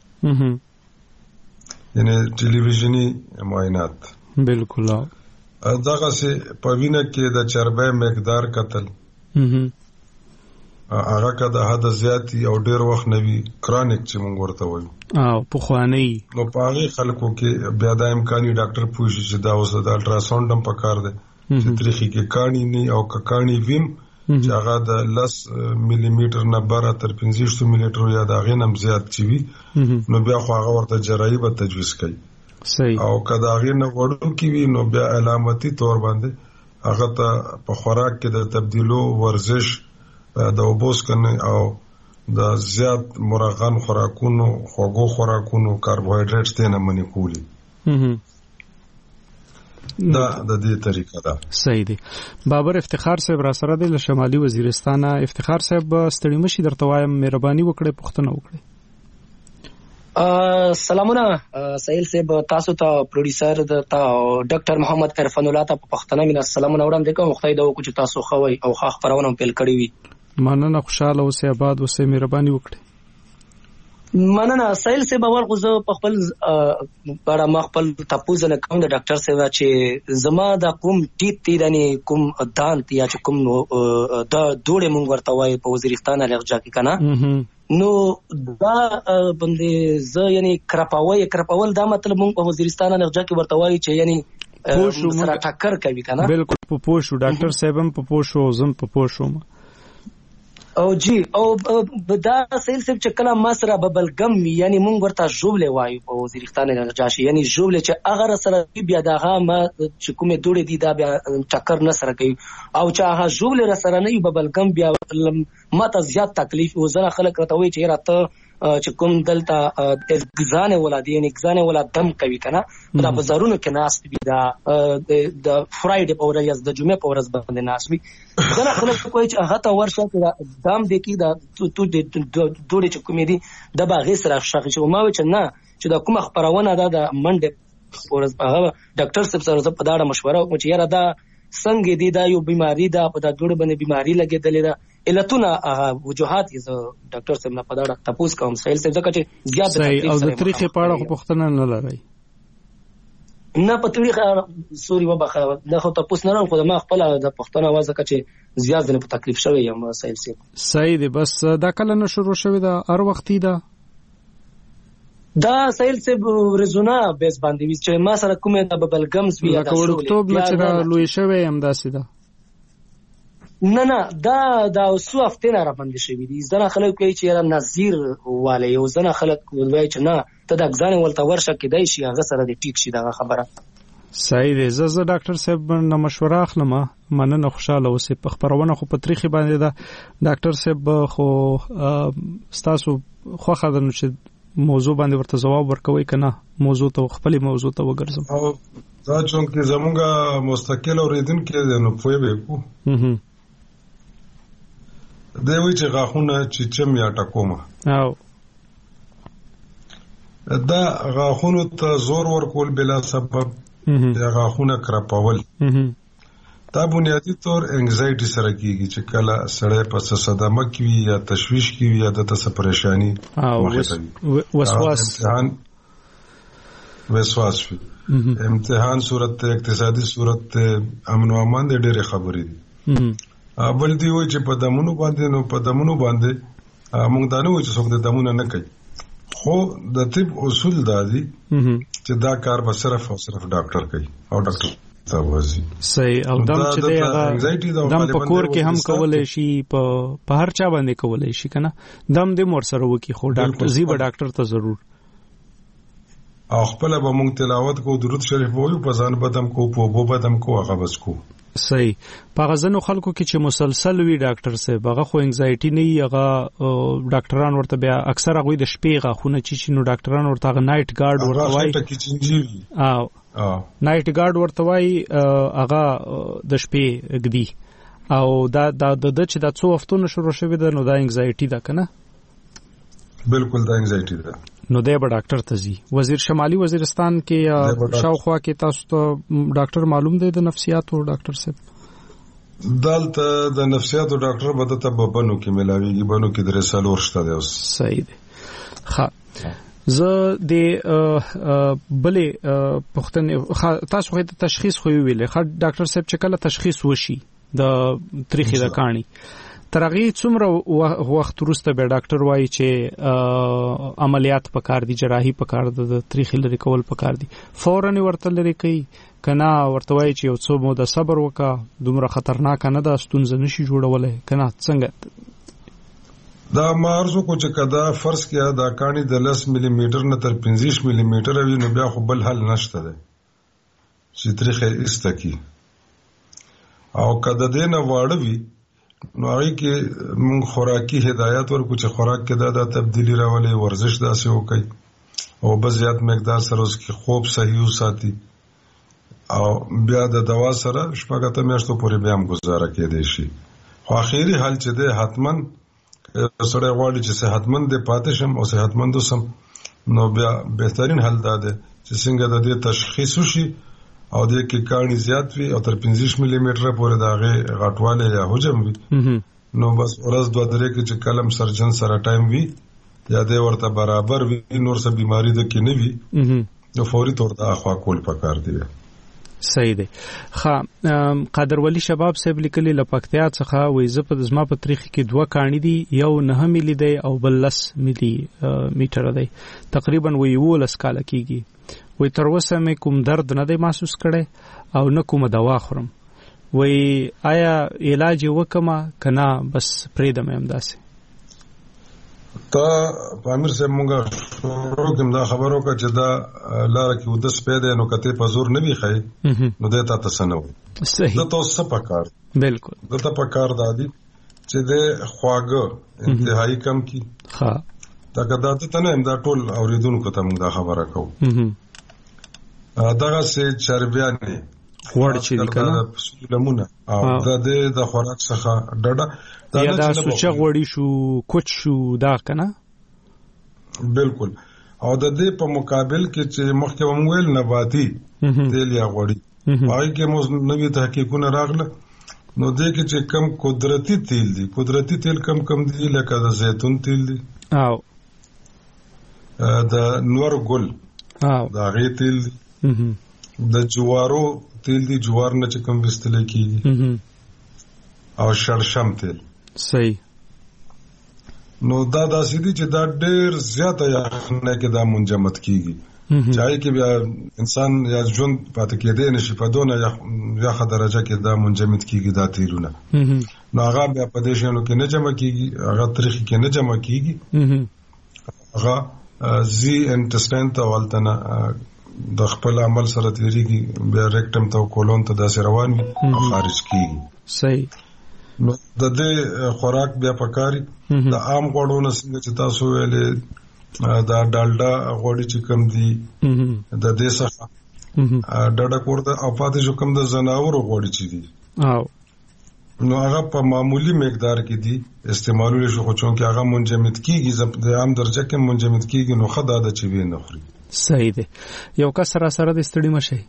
یعنی ټلویزیونی معاینات. بالکل. دغه سه په وینه کې د چربې مقدار کتل هغه کده حد زیاتی او ډیر وخت نوي کرونیک چې مونږ ورته وایو او په خواني نو پاره خلکو کې بیا د امکاني ډاکټر پوښي چې دا اوس د الټراساوند هم پکار دی چې تاریخي کې کانی نه او کانی ویم چې هغه د 10 ملي میټر نه بره تر 15 ملي میټر یا د غینم زیات چی وي نو بیا خو هغه ورته جراحي به تجویز کوي. صحیح. او کدا غینه وړو کې وي نو بیا علامتي تور باندې هغه ته په خوراک کې د تبدیلو ورزش د اوبوس کنه او د زیات مرغان خوراکونو خوږو خوراکونو کاربوهایډریټ ته نه منې کولی دا د دې طریقه ده. صحیح دی. بابر افتخار صاحب را سره د شمالي وزیرستان افتخار صاحب ستړي مشي درته وایم مهرباني وکړئ پوښتنه وکړئ. سلامونه سهیل صاحب تاسو ته پروډوسر د ډاکټر محمد عرفان الله ته پښتنه مینه سلامونه وړاندې کوم خدای دا وکړي تاسو خوي او خاص خبرونه پیل کړی وي. مننه خوشاله اوسئ آباد اوسئ مهرباني وکړئ. مننه سهیل صاحب اول خو زه په خپل بڑا مخبل تاسو نه کوم د ډاکټر صاحب چې زما د کوم ټیپ تی دني کوم دانت یا چې کوم د دوړې مونږ ورته وای په وزیرستان الرجا کې کنه نو دا باندې زه یعنی کرپاول دا مطلب مونږ په وزیرستان الرجا کې ورته وای چې یعنی سره ټکر کوي کنه. بالکل په پوښو ډاکټر صاحب هم په پوښو زم په پوښو او جی او دا سیل سب چې کله ما سره ببلګم یعنی مونږ ورته ژوبله وایو په وزیرستان جاشي یعنی ژوبله چې هغه سره بیا دغه ما چې کومه دوړې دي دا بیا ټکر نه سره کوي او چې هغه ژوبله سره نه ببلګم بیا ما ته زیات تکلیف وزره خلک راته وایي چې راته چې کوم دلته اگزانه ولادي یعنی اگزانه ولاد دم کوي کنه دا بازارونو کې ناس دي دا د فرایډے په ورځ د جمعې په ورځ باندې ناس وي دا خلک کوي چې هغه ته ورشه دم دي کې دا تو د دوړې چې کومې دي د باغې سره شخص چې ما و چې نه چې دا کومه خبرونه ده د منډه په ورځ هغه ډاکټر صاحب سره په داړه مشوره وکړه چې یاره دا څنګه دي دا یو بیماری ده په دا دوړ باندې بیماری لګېدلې ده علتونه وجوهات یې ډاکټر صاحب نه پداړه تاسو کوم سهیل صاحب ځکه چې زیات او د طریقې په اړه پوښتنه نه لري نه په طریقه سوري وبخه دا خو تاسو نه خو ما خپل د پښتنه وازه چې زیات نه په تکلیف شوی یم سهیل صاحب صحیح دی بس دا کله نه شروع شوی دا هر وختي دا سهیل صاحب رزونه بیس باندې وی چې ما سره کومه د ببلګمز وی دا وړکتوب نه چې لوی شوی هم داسې ده نه دا اوسو هفته نه را باندې شوی دي ځنه خلک کوي چې یاره نظیر والے یو ځنه خلک وایي چې نه ته د اگزان ولته ورشه کېدای شي هغه سره د ټیک شي دا خبره صحیح دی زه ډاکټر صاحب نه مشوره اخلم مننه خوشاله اوسې په خبرونه خو په تاریخ باندې دا ډاکټر صاحب خو تاسو خو خدانو چې موضوع باندې ورته جواب ورکوي کنه موضوع ته خپل موضوع ته وګرځم او دا چې زمونږه مستقل اوریدونکو نو پوي به کو دی وی چې غاخونه چې چم یا ټکومه او دا غاخونو ته زور ورکول بلا سبب یا غاخونه کرپول دا بنیادی طور انگزایټي سره کیږي چې کله سړی په صدمه کې یا تشویش کې یا د تاسو پریشانی وسواس امتحان صورت اقتصادي صورت امن و امان د ډېر خبرې دي بل دی وای چې په دمونو باندې موږ دا نه وای چې څوک د دمونه نه کوي خو د طب اصول دا دي چې دا کار به صرف او صرف ډاکټر کوي او ډاکټر تاسو صحیح او دم چې دی دم په کور کې هم کولای شي په هر چا باندې کولای شي کنه دم دې مور سره وکی خو ډاکټر زیبا ډاکټر ته ضرور او خپل به موږ تلاوت کو درود شریف وایو په ځان بدم کو په بو بدم کو هغه بس کو صحیح په غزنو خلکو کې چې مسلسل وی ډاکټر صاحب هغه خو انگزایټي نه هغه ډاکټران ورته بیا اکثر هغه د شپې غاخونه چې نو ډاکټران ورته هغه نایټ ګارد ورته وای او نایټ ګارد ورته وای هغه د شپې غدي او دا چې دا څو وختونه شروع شوی ده نو دا انگزایټي ده کنه بالکل دا انگزایټي ده نو دی به ډاکټر ته ځي وزیر شمالي وزیرستان کې یا شاوخوا کې تاسو ته ډاکټر معلوم دی د نفسیاتو ډاکټر صاحب دلته د نفسیاتو ډاکټر به ته بنو کې ملاويږي بنو کې درې سال ورشته دی اوس صحیح دی ښه زه د بلې پښتنې تاسو خو ته تشخیص خو ویلې ښه ډاکټر صاحب چې کله تشخیص وشي د تاریخي د کاڼي ترغه څومره وخت وروسته به ډاکټر وایي چې عملیات پکار دي جراحي پکار ده د تاریخ لري کول پکار دي فورا ورته لري کوي کنا ورته وایي چې یو څو موده صبر وکا دومره خطرناک نه ده ستونزه نشي جوړولای کنا څنګه دا مارزو کو چې کدا فرض کیا دا کانی د 10 ملي میټر نه تر 25 ملي میټر وي نو بیا خو بل حل نشته ده چې تاریخ استکی او کدا دینه واړوي نو هغه کې موږ خوراکي هدایت ورکو چې خوراک کې دا تبدیلی راولي ورزش داسې وکړي او بس زیات مقدار سره اوس کې خوب صحیح وساتي او بیا د دوا سره شپږ میاشتو پورې بیا هم گزاره کېدای شي خو اخیری حل چې ده حتمن سره غواړي چې صحتمند دې پاتې شم او صحتمند وسم نو بیا بهترین حل دا ده چې څنګه د دې تشخیص وشي او د کې کانی زیات وي او تر 25 ملي میټر پورې داغه غټواله یا حجم وي نو بس ورځ دوه درې کې چې کلم سرجن سره ټایم وي یا د ورته برابر وي نور څه بيماري د کې نه وي نو فوري تور ته اخوا کول پکار دی صحیح دی. قادر ولی شباب صاحب لیکلي لپکتیا څخه وې زپ د زما په تاریخ کې 2 کانی دي، یو 9 ملي دی او بل 10 ملي میټر دی، تقریبا وې 11 کال کېږي. وې تر اوسه مې کوم درد نه دی محسوس کړی او نه کوم دوا خورم. وې آیا علاج وکما کنه بس پرېدم هم داسې؟ تا پامیر صاحب مونږه شروع کوم دا خبرو کا چې دا لاره کې ودس پیدا نو کته په زور نه وی خای نو دته تاسو نه وي. صحیح. دا تاسو په کار بالکل دته په کار دادی چې د خواګه انتهایی کم کی. ها دا کدا ته نه دا ټول اوریدونکو ته موږ دا خبره کوو. داغه سه چربیانه وړ چې کنه لمونه او د خوراک څخه ډډه یا دا سوچ غوړی شو کوچ شو دا کنه. بالکل. او د دې په مقابل کې چې مخکې ومویل نباتي تیل یا غوړی پای کې موږ نوې تحقیقونه راغله نو دې کې چې کم قدرتي تیل دي، قدرتي تیل کم دي لکه د زیتون تیل دي او د نور ګل دا غي تیل دي، د جوارو تیل دي، جوار نه چې کم وستل کیږي او شړشم تیل. صحیح. نو دا داسې دي چې دا ډېر زیاته یخنه کې دا منجمد کیږي چاہے کې بیا انسان یا ژوند پاتې کېدې نشي په دونه یخه درجه کې دا منجمد کیږي دا تیلونه. نو هغه بیا په دې شنو کې نه جمع کیږي، هغه تاریخ کې نه جمع کیږي، هغه زی انټسټاین ته ولتنه د خپل عمل سره تیریږي، بیا ریکټم ته کولون ته داسې روان وي او خارج کیږي. صحیح. نو د دې خوراک بیا پکاري د عام غوړو نه څنګه چې تاسو ویلې دا ډالډا غوړي چې کم دي د دې څخه ډډه کوړه او پاتې جو کم د زناورو غوړي چې دي نو هغه په معمولی مقدار کې دي استعمالول شو، خو چون کې هغه منجمد کیږي د عام درجه کې منجمد کیږي نو خدای د چوي نه خوري. صحیح دی. یو کس سره د ستړي مشي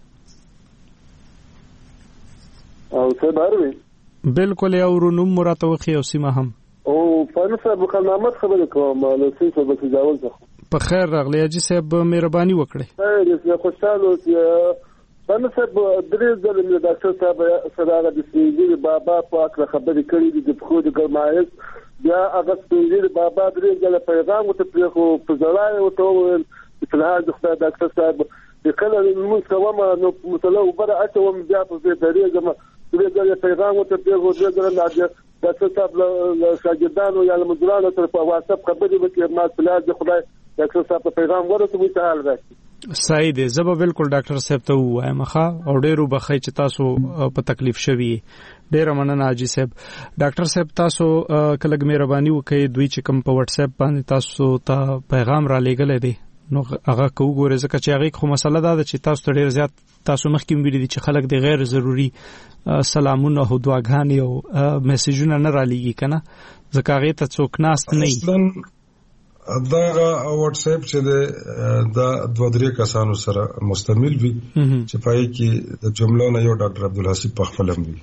او څه باروي بالکل یو رونم مراته وخی او سیمه هم او فانس ابو خدمات خبره کوم له سیسه به تجاوز ځخه په خیر راغلی اجي صاحب مهرباني وکړئ. خیر خوشاله چې فانس ابو درې ځله د ډاکټر صاحب سره د سپیږی بابا په اړه خبرې کړې دي، د خو د ګرمایش بیا هغه سپیږی بابا درې ځله پیغام ته خو په ځلای او ته په هغه د خدای ډاکټر صاحب د کله موږ کومه نو مثلا وبره اته بیا په دې طریقه دغه پیغام ته پیغو دغه د څه له شاګردانو یا مدیرانو سره په واتساپ خبرې وکړي ما پلاز خدای ډاکټر صاحب په پیغام ورته وي ته حال راځي. صحیح دی. زه بالکل ډاکټر صاحب ته وایم ښه او ډېرو بخای چې تاسو په تکلیف شوي ډېر مننه اجي صاحب. ډاکټر صاحب تاسو کله مهرباني وکړئ دوی چې کوم په واتس اپ باندې تاسو ته پیغام را لېږل دي نو هغه کوګوره ځکه چې هغه خو مسله دا ده چې تاسو ډېر زیات تاسو مخکې ویلي دي چې خلک د غیر ضروري سلامونه او دعاګانې او میسجونه نه را لېږي کنه ځکه هغه ته څوک ناست نه وي. دا واتس اپ چې دا 2-3 کسانو سره مستعمل وي چې پای کې د جملو نه یو ډاکټر عبدالحسیب په خپل هم وي.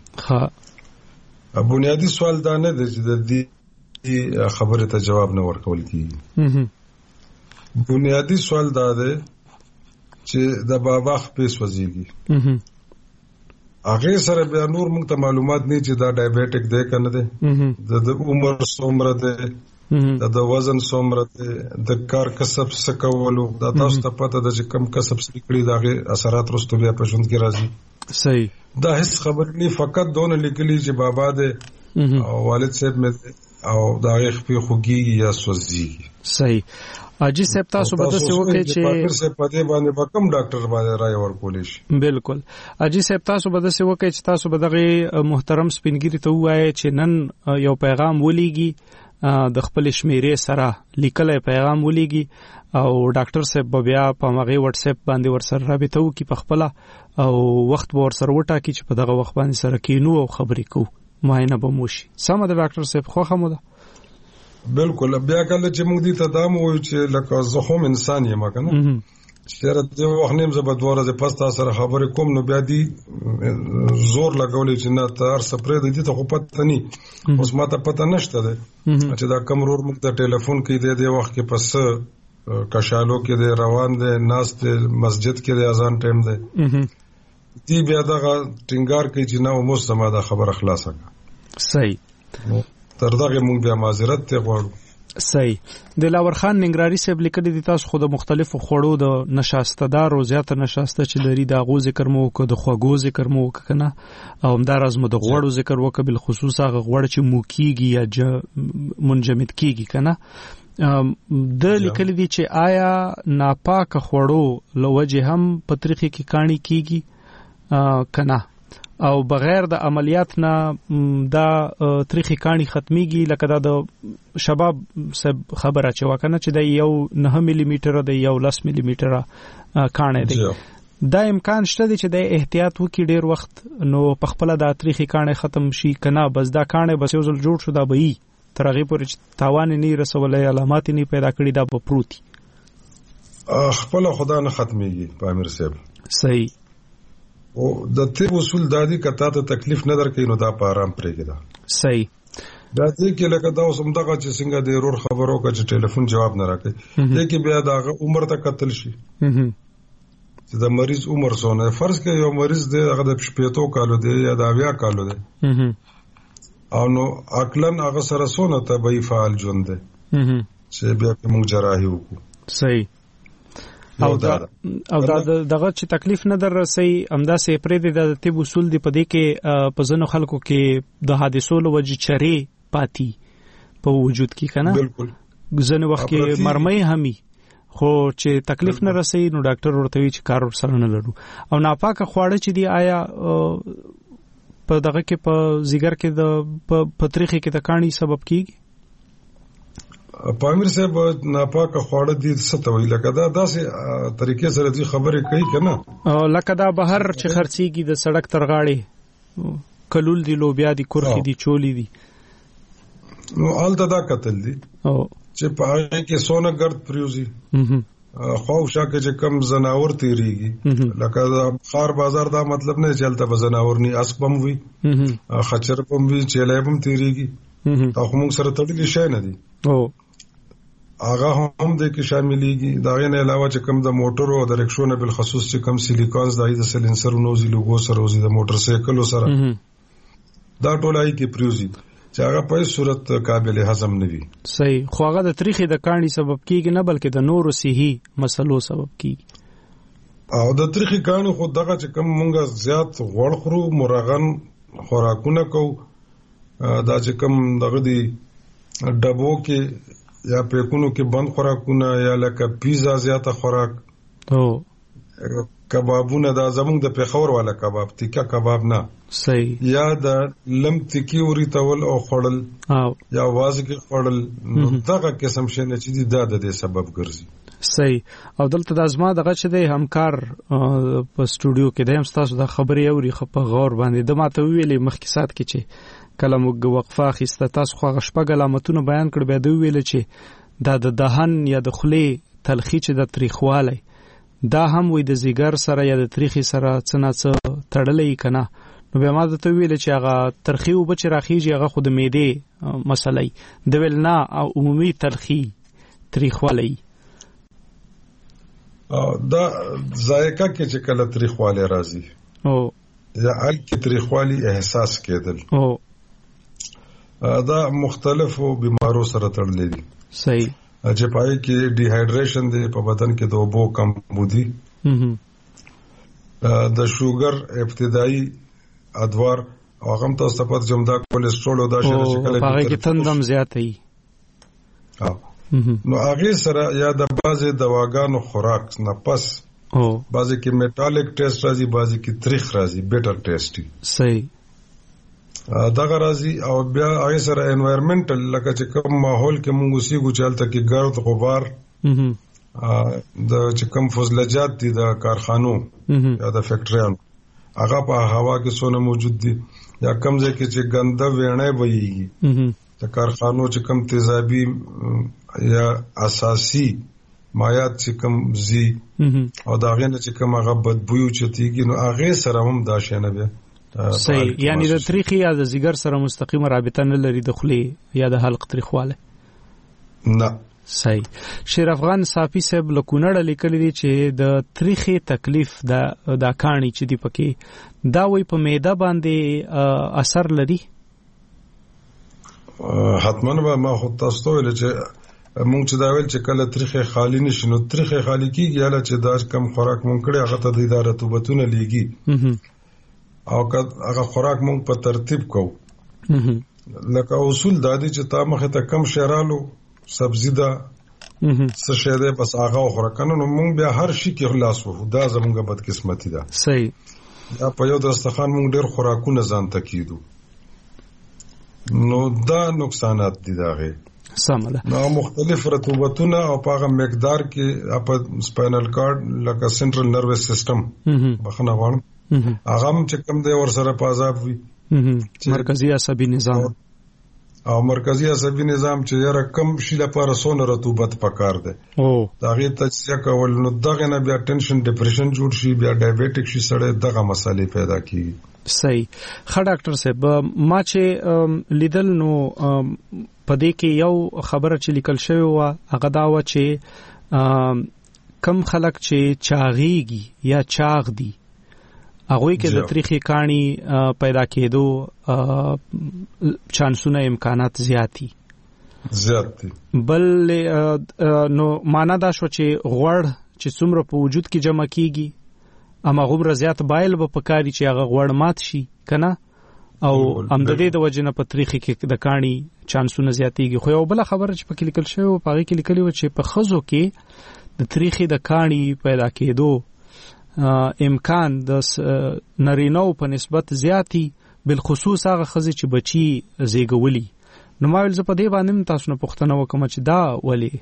ها بنیادی سوال دا نه دی چې د دې خبره ته جواب نه ورکول کیږي. بنیادی سوال دا دی چې د بابا خپې سوځيږي هغه سره بیا نور موږ ته معلومات نه چې دا ډایابټیک دی کنه دی د عمر څومره دی د وزن څومره دی د کار کسب څه کولو دا تاسو ته پته ده چې کم کسب څه کړی داغه اثرات رسټو بیا په ژوند کې راځي. صحیح. دا هیڅ خبر نه فقط دونه لیکلي چې بابا دی او والد صاحب مې او داغه خپې خوږي یا سوځي. صحیح. اجي صاحب تاسو به څه وکړئ چې ډاکټر صاحب په دې باندې به کوم ډاکټر باندې راي ورکول شي. بالکل. اجي صاحب تاسو به څه وکړئ چې تاسو به دغه محترم سپینګری ته وایي چې نن یو پیغام ولېږي د خپل شمیرې سره لیکل پیغام ولېږي او ډاکټر صاحب بیا په هغه واتس اپ باندې ورسره رابطه وکړي په خپل او وخت به ورسره وټاکي چې په دغه وخت باندې سره کینو او خبرې کوو معاینه به موشي. سم د ډاکټر صاحب خو خمو ده. بالکل. بیا کله چې موږ دې ته دام وایو چې لکه زه هم انسان یم کنه چې راته وخت نیم زه به 2 ورځې پس تاسو سره خبرې کوم نو بیا دې زور لګولې چې نه تر سپرې دې ته خو پته نه اوس ماته پته نشته ده چې دا کم رور موږ ته ټلیفون کې دې وخت کې پس کشالو کې دې روان دي ناس ته مسجد کې دې اذان ټیم ده دی بیا دغه ټینګار کوي چې نو موږ سم دا خبره خلاصه کړه. صحیح. تر دغه موږ بیا معذرت ته غواړو. صحیح. د لاور خان ننګرهاري صاحب لیکلي دي تاسو خو د مختلفو خوړو د نشاسته دار او زیاته نشاسته چې لري د غو ذکر مو وکړو، د خواږو ذکر مو وکړو کنه، او همدار از مو د غوړو ذکر وکړو، بل خصوص هغه غوړ چې موکیږي یا منجمد کیږي کنه. د لیکلي دي چې آیا ناپاک خوړو لوجه هم په طریقې کې کانی کیږي کنه، او بغیر د عملیات نه دا تاریخي کانی ختميږي، لکه دا د شباب سب خبره چې وکنه چې د یو 9 ملي میټر د یو 10 ملي میټر کانه دی. دا امکان شته چې د احتیاط وکړي ډیر وخت نو په خپل د تاریخي کانه ختم شي کنه، بس دا کانه بس یو ځل جوړ شو دا به ترغه پورې تاوان نه رسولې، علامات نه پیدا کړي دا به پروتي خپل خدا نه ختميږي په امیر صاحب. صحیح. او د طب اصول دادی کته ته تکلیف نه درکې نو دا په آرام پرېږده. صحیح. دا دې کې لکه دا اوس همدغه چې څنګه د رور خبرو کا چې ټلیفون جواب نه راکړي، دې کې بیا دا عمر ته قتل شي چې د مریض عمر سونه فرض کې یو مریض دی هغه د 15 کالو دی یا د 20 کالو دی او نو عقلن هغه سره سونه ته به فعال ژوند دی چې بیا موږ جراحي وکړو. صحیح. او دا دغه چې تکلیف نه در رسي امدا سي پرې د طب اصول دی په دې کې په ځنو خلکو کې د حادثو لوجه چري پاتې په وجود کې کنه. بالکل. ځنه وخت کې مرمۍ همي خو چې تکلیف نه رسي نو ډاکټر ورته وی چې کار ورسره نه لرو. او ناپاکه خواړه چې دی آیا په دغه کې په زیګر کې د پتریخي کې د کانی سبب کیږي؟ پامیر صاحب ناپاکه خواړه دي ستوي لکه دا داسې طریقې سره دي خبرې کوي کنه، لکه دا بهر چې خرڅيږي د سړک ترغاړي کلول دي، لوبیا دي، کورخي دي، چولی دي، نو آلته دا قتل دي چې په هغه کې سونه ګرد پریوزي خو شاکه چې کم زناور تیریږي، لکه دا خار بازار دا مطلب نه چلته به زناور نه اسبم وي خچر پم وي چلای پم تیریږي، دا خو موږ سره تړلې شي نه دي. هغه هم د کې شاملېږي. دا غینه علاوه چې کم د موټر او د رکشو نه بل خصوص چې کم سیلیکونز د سلنسر نوزي لوګو سره وزي د موټر سایکل سره دا ټولای کې پریوزي چې هغه په صورت قابل هضم نه وي. صحیح. خو هغه د تاریخي د کانی سبب کیږي نه بلکې د نورو صحي مسلو سبب کیږي. او د تاریخي کانی خو دغه چې کم مونږه زیات غوړ خورو مرغن خوراکونه کو، دا چې کم دغه دی ډبو کې یا پیکونو کې بند خوراکونه یا لکه پیزا زیاته خوراک، کبابونه دا زمونږ د پیښور والا کباب تیکا کباب نه. صحیح. یا د لم تیکی وري تول او خړل یا واز کې خړل، دغه قسم شنه چې دا د سبب ګرځي. صحیح. او دلته د ازما دغه چې د همکار په سټوډیو کې د هم تاسو د خبري اوري خپ غور باندې د ماته ویلې مخکسات کې چې کله موږ وقفه اخیسته تاسو خو غشپګ علامتونه بیان کړ، به دوی ویل چې دا د دهن یا د خلی تلخی چې د تاریخواله دا هم وي د زیګر سره یا د تاریخي سره څنګه تړلې کنه، نو به ما ته ویل چې هغه ترخی او بچ راخیږي هغه خود معده مسلې د ویل نه او عمومي تلخی تاریخواله دا ذایقه کې چې کله تاریخواله راځي او یا ال کې تاریخوالی احساس کېدل او دا مختلفو بیمارو سره تړلې دي. صحیح. چې پای کې ډی هایډریشن دی په بدن کې د اوبو کمبودي، د شوګر ابتدایي ادوار او هم تاسو په جمدا کولیسټرول او دا شکل په کې تندم زیاتې نو هغه سره یا د بازي دواګانو خوراک نه پس بازي کې میټالیک ټیسټ راځي، بازي کې تریخ راځي، بیټر ټیسټ. صحیح. دغه راځي او بیا هغه سره انوایرنمنټل لکه چې کوم ماحول کې موږ اوسېږو چالت کې ګرد غبار د چې کوم فضلجات دي د کارخانو یا د فیکټریانو هغه په هوا کې څونه موجود دي، یا کم ځای کې چې ګنده وینه ويږي د کارخانو چې کوم تیزابي یا اساسي مایات چې کوم زی او دا غنه چې کوم هغه بدبوي چتیږي نو هغه سره هم دا شنه بیا. صحیح. یعنی د تاریخي یا د زیګر سره مستقیمه رابطه نه لري د خلی یا د حلق تاریخواله نه. صحیح. شیر افغان صافی صاحب لکونړ لیکلی دی چې د تریخي تکلیف دا کانی چې دی پکې دا وی په معده باندې اثر لري. حتماً به ما خود تاسو ته ویل چې مونږ چې دا ویل چې کله تریخي خالی نشي نو تریخي خالی کیږي اله چې دا کم خوراک مونږ کړی هغه ته د رطوبتونه لیږي او هغه خوراک مونږ په ترتیب کوو. لکه اصول دا دي چې تا مخه ته کم شرالو سبزی دا څه شه ده بس هغه خوراک نه نو مونږ بیا هر شي کې خلاص وو. دا زمونږه بدقسمتي ده. صحیح. دا په یو دسترخوان مونږ ډېر خوراکونه ځان ته کیدو نو دا نقصانات دي داغه. سمله. نو مختلف رطوبتونه او په هغه مقدار کې په سپاینل کارډ لکه سنټرل نروس سیستم بخنه غواړم هغه هم چې کوم دی ور سره په عذاب وي. مرکزی عصبي نظام او مرکزی عصبي نظام چې یاره کم شي لپاره سونه رطوبت پکار دی دا غي تجزیه کول نو دغه نه بیا ټینشن ډیپریشن جوړ شي بیا ډایابټیک شي سره دغه مسالې پیدا کیږي. صحیح. ښه ډاکټر صاحب ما چې لیدل نو پدې کې یو خبره چې لیکل شوی و هغه دا و چې کم خلک چې چاغيږي یا چاغ دي هغه کې د تریخي کانی پیدا کېدو چانسونه امکانات زیات دي. بل نو معنا دا شو چې غوړ چې څومره په وجود کې جمع کیږي اما غوړ زیات بایل به پکاري چې هغه غوړ مات شي کنه او امدادې د وجنه په تریخي کې د کانی چانسونه زیاتېږي. خو یو بل خبره چې پکې لیکل شوی او پاره کې لیکلی و چې په خزو کې د تریخي د کانی پیدا کېدو امکان د نارینو په نسبت زیاتی بالخصوص هغه خزي چې بچي زیږولي. نو ما ول زه په دې باندې تاسو نه پوښتنه وکم چې دا ولې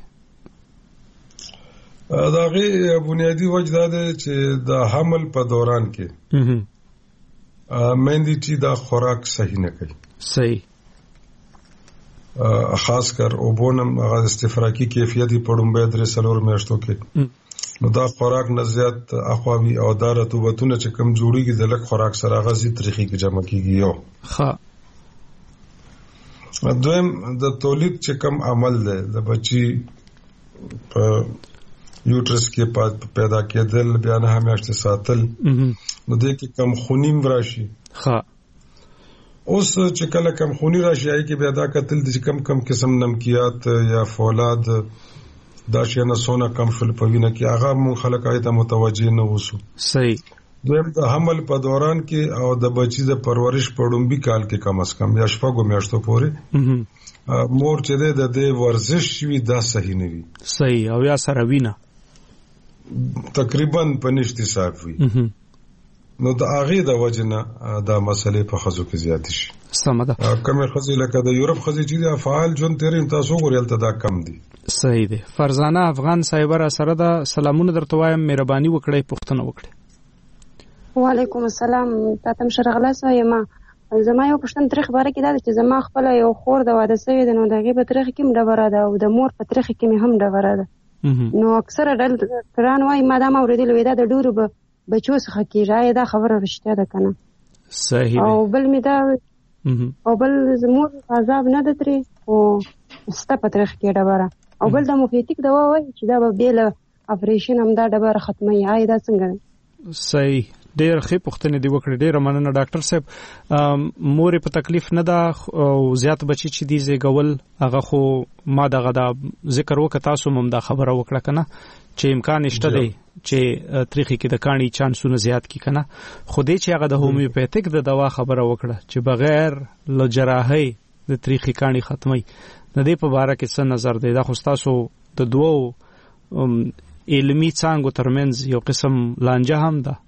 دا غي بنیادی وجه ده چې د حمل په دوران کې مېندې چې دا خوراک صحیح نه کوي. صحیح. خاص کر اوبونم هغه استفراقی کیفیت پړم به درې سلور میاشتو کې نو دا خوراک نه زیات اخواوی او دا رطوبتونه چې کم جوړیږي د لک خوراک سره غزي تاریخي کې جمع کیږي. یو دویم د تولید چې کم عمل ده د بچي په یوټرس کې پیدا کېدل بیا نه همیشته ساتل نو د کې کم خونیم راشي. اوس چې کله کم خونی راشي ای کې بیا دا قتل د کم قسم نمکیات یا فولاد دا شي نه سونه کم شول په وینه کې هغه مون خلک ایته متوجه نه وسو. صحیح. دویم د حمل په دوران کې او د بچی د پرورش په ډومبي کال کې کم از کم یا شپږو میاشتو پورې مور چې د دې ورزش وی دا صحیح نه وي. صحیح. او یا سره وینه تقریبا په نشتی صاحب وي نو د هغه د وجنه دا مسلې په خزو کې زیات شي. سمه ده. کومه خزي لکه د یورپ خزي چې فعال جون تیرین تاسو ګورئ ته دا کم دي. صحیح ده. فرزانه افغان سایبر سره دا سلامونه درته وایم مهرباني وکړئ پوښتنه وکړئ. وعلیکم السلام. تاسو شرغله سویما زما یو پښتن تاریخ باره کې دا چې زما خپل یو خور د واده سوی د نو دغه په تاریخ کې مډوره ده او د مور په تاریخ کې هم ډوره ده. نو اکثره ډل قران وای مادام اوریدل وې دا د ډورو بچو څخه کیږي دا خبره رښتیا ده کنه. صحیح. او بل می دا او بل زموږ عذاب نه دتري او ستا په تاریخ کې ډوره او بل د موفیتیک دوا وای چې دا به بیل اپریشن هم دا ډبره ختمي آی دا څنګه. صحیح. ډېر ښه پوښتنه دی وکړه. ډېر مننه ډاکټر صاحب. مور په تکلیف نه ده او زیات بچی چې دی زیږول هغه خو ما دغه دا ذکر وکړ تاسو هم دا خبره وکړه کنه چې امکان نشته دی چې تاریخي کې د کانی چانسونه زیات کی کنه. خو دې چې هغه د هومیوپیتیک د دوا خبره وکړه چې بغیر له جراحي د تاریخي کانی ختمي د دې په اړه کې څه نظر دی؟ دا خو تاسو د دوو علمي څنګه ترمنځ یو قسم لانجه هم ده.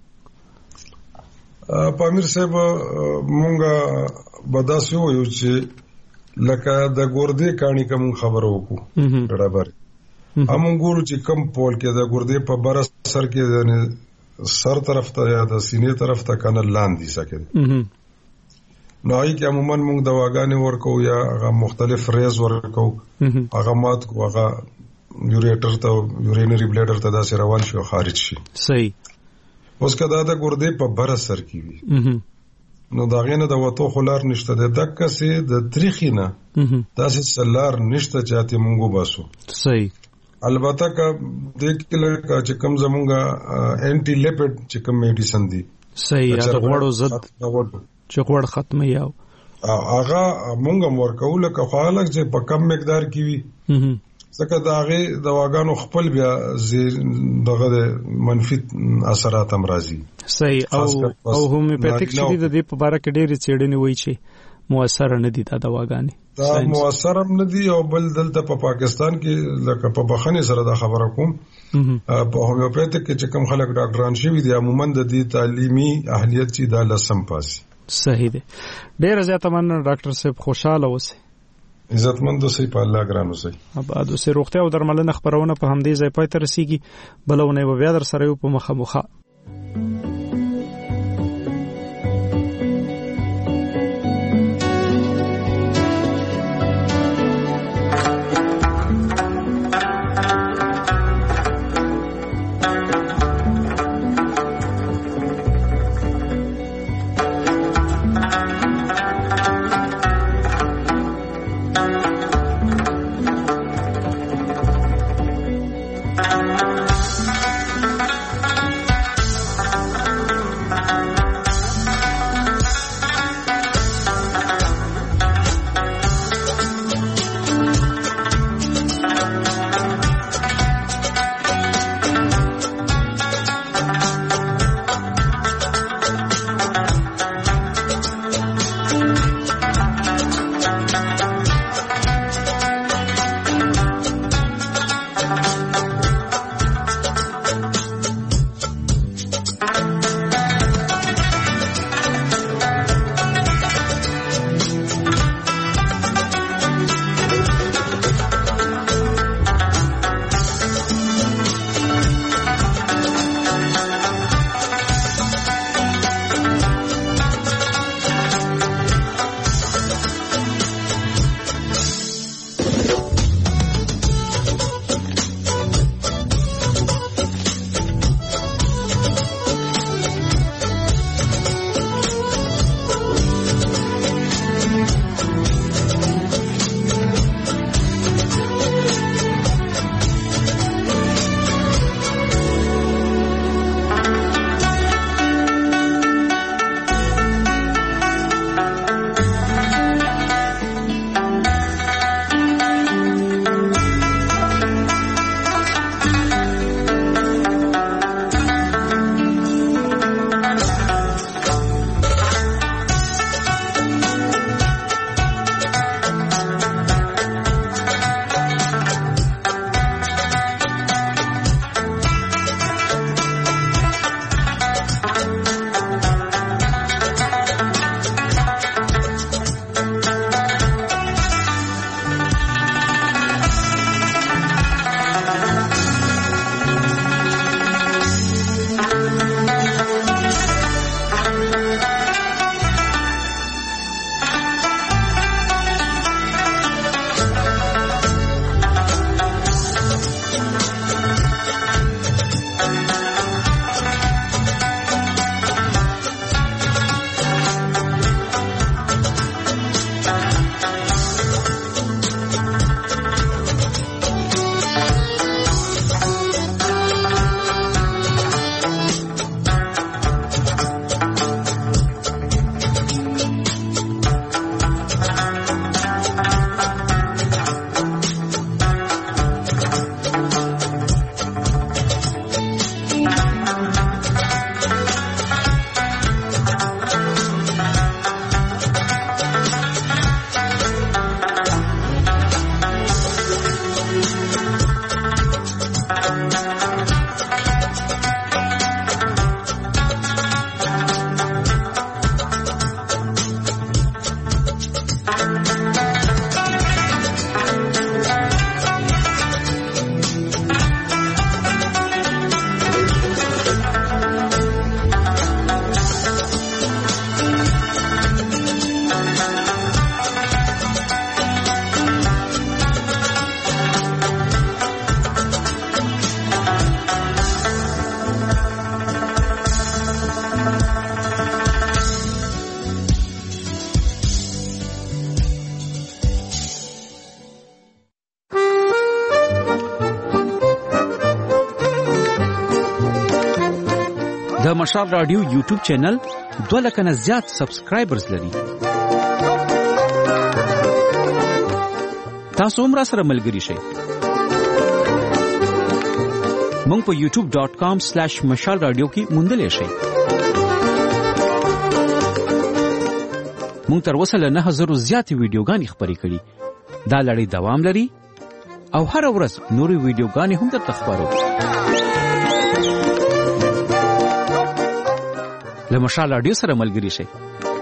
پامیر صاحب مونږه بداسي وایو چې لکه د ګردې کانی کوم خبرو وکړو برابر هم ګورو چې کم پول کې د ګردې په بر سر کې د سر طرف ته یا د سینې طرف ته کنه لاندې سکه نو ای کې عموما مونږ دواګانې ورکو یا هغه مختلف ریز ورکو هغه مات کو هغه یوریټر ته یورینری بلیډر ته داسې روان شي او خارج شي. صحیح. اوس کدا د ګردې په بر سر کې وي نو دا غینه د وته خلار نشته د دک سي د تاریخینه تاسو سلار نشته چاته مونږ باسو صحیح البته کا د کله چې کوم زمونږه انټي لیپټ چې کوم میډیسن دي صحیح دا غوړو ضد چې غوړ ختمي یاو هغه مونږ ورکول که خالق چې په کم مقدار کې وي ځکه دا هغه دواګانو خپل بیا دغه منفي اثرات هم راځي صحیح او هومیوپیتیک چې د دې په اړه کې ډېری څېړنې وایي چې موثر نه دي دا دواګانې دا موثر هم نه دي او بل دلته په پاکستان کې لکه په بخښنې سره دا خبره کوم په هومیوپیتیک کې چې کوم خلک ډاکټران شوي دي عموما د دې تعلیمي اهلیت چې دا لسم پاسي صحیح دی ډېر زیاته مننه ډاکټر صاحب خوشاله اوسئ عزتمند اوسئ په الله ګران اوسئ آباد اوسئ روغتیا او درملنه خبرونه په همدې ځای پای ته رسیږي بلونه بیا در سره یو په مخه د مشال رادیو یوټیوب چینل 2 لک نه زیات سبسکرایبرز لري. تاسو هم را سره ملګري شئ. مونږ په youtube.com/mashalradio کې موندلې شئ. مونږ تر اوسه له 9000 زیاتې ویډیوګانې خپرې کړې. دا لړۍ دوام لري او هر ورځ نورې ویډیوګانې هم درته خپرو. له مشال رادیو سره ملګري شئ.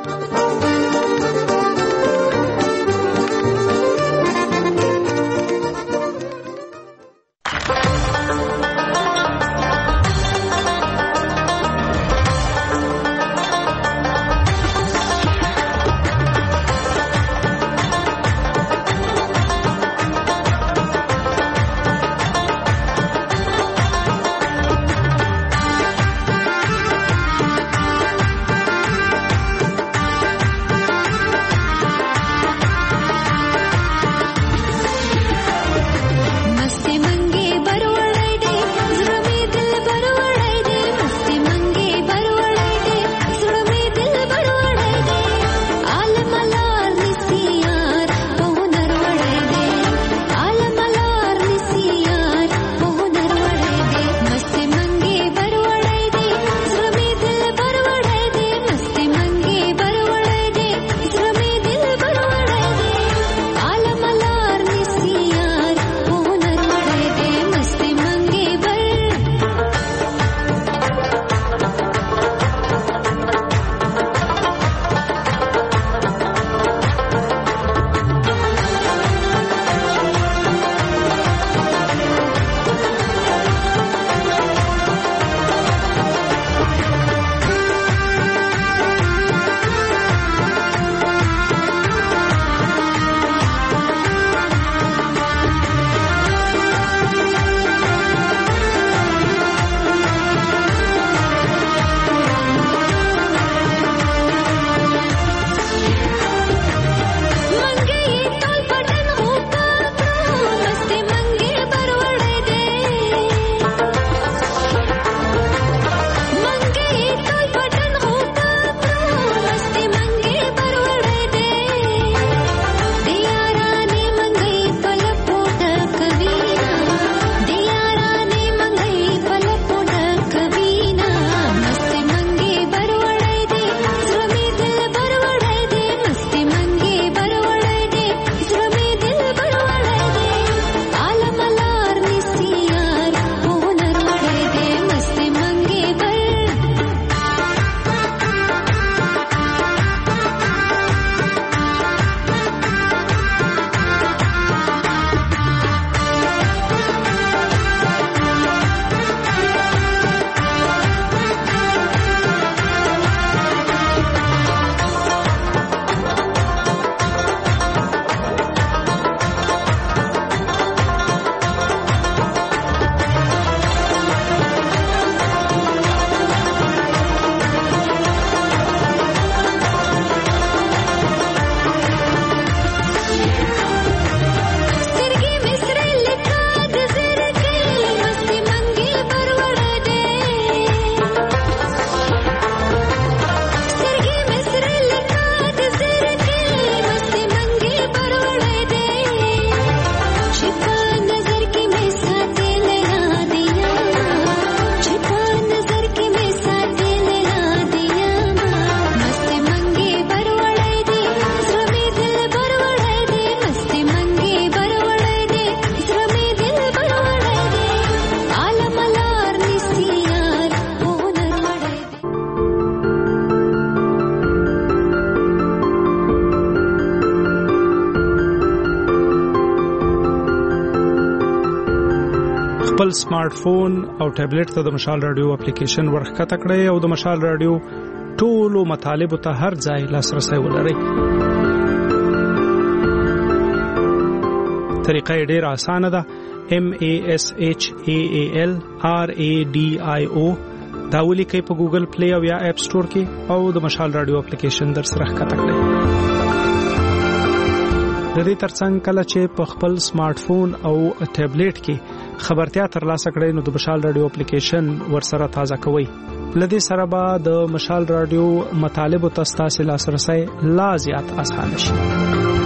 خپل سمارټ فون او ټابلیټ ته د مشال رادیو اپلیکیشن ورخکته کړئ او د مشال رادیو ټولو مطالبه ته هر ځای لاسرسي ولرئ. طریقه ډېره اسانه ده. MASHALRADIO دا ولیکئ په ګوګل پلی او یا اپ سٹور کې او د مشال رادیو اپلیکیشن در سره ښکته کړئ. د دې ترڅنګ کله چې په خپل سمارټ فون او ټابلیټ کې خبرتیا ترلاسه کړئ نو د مشال رادیو اپلیکیشن ورسره تازه کوئ. لدې سره به د مشال رادیو مطالب او تاسو لاسرسي لا زیات اسانه شي.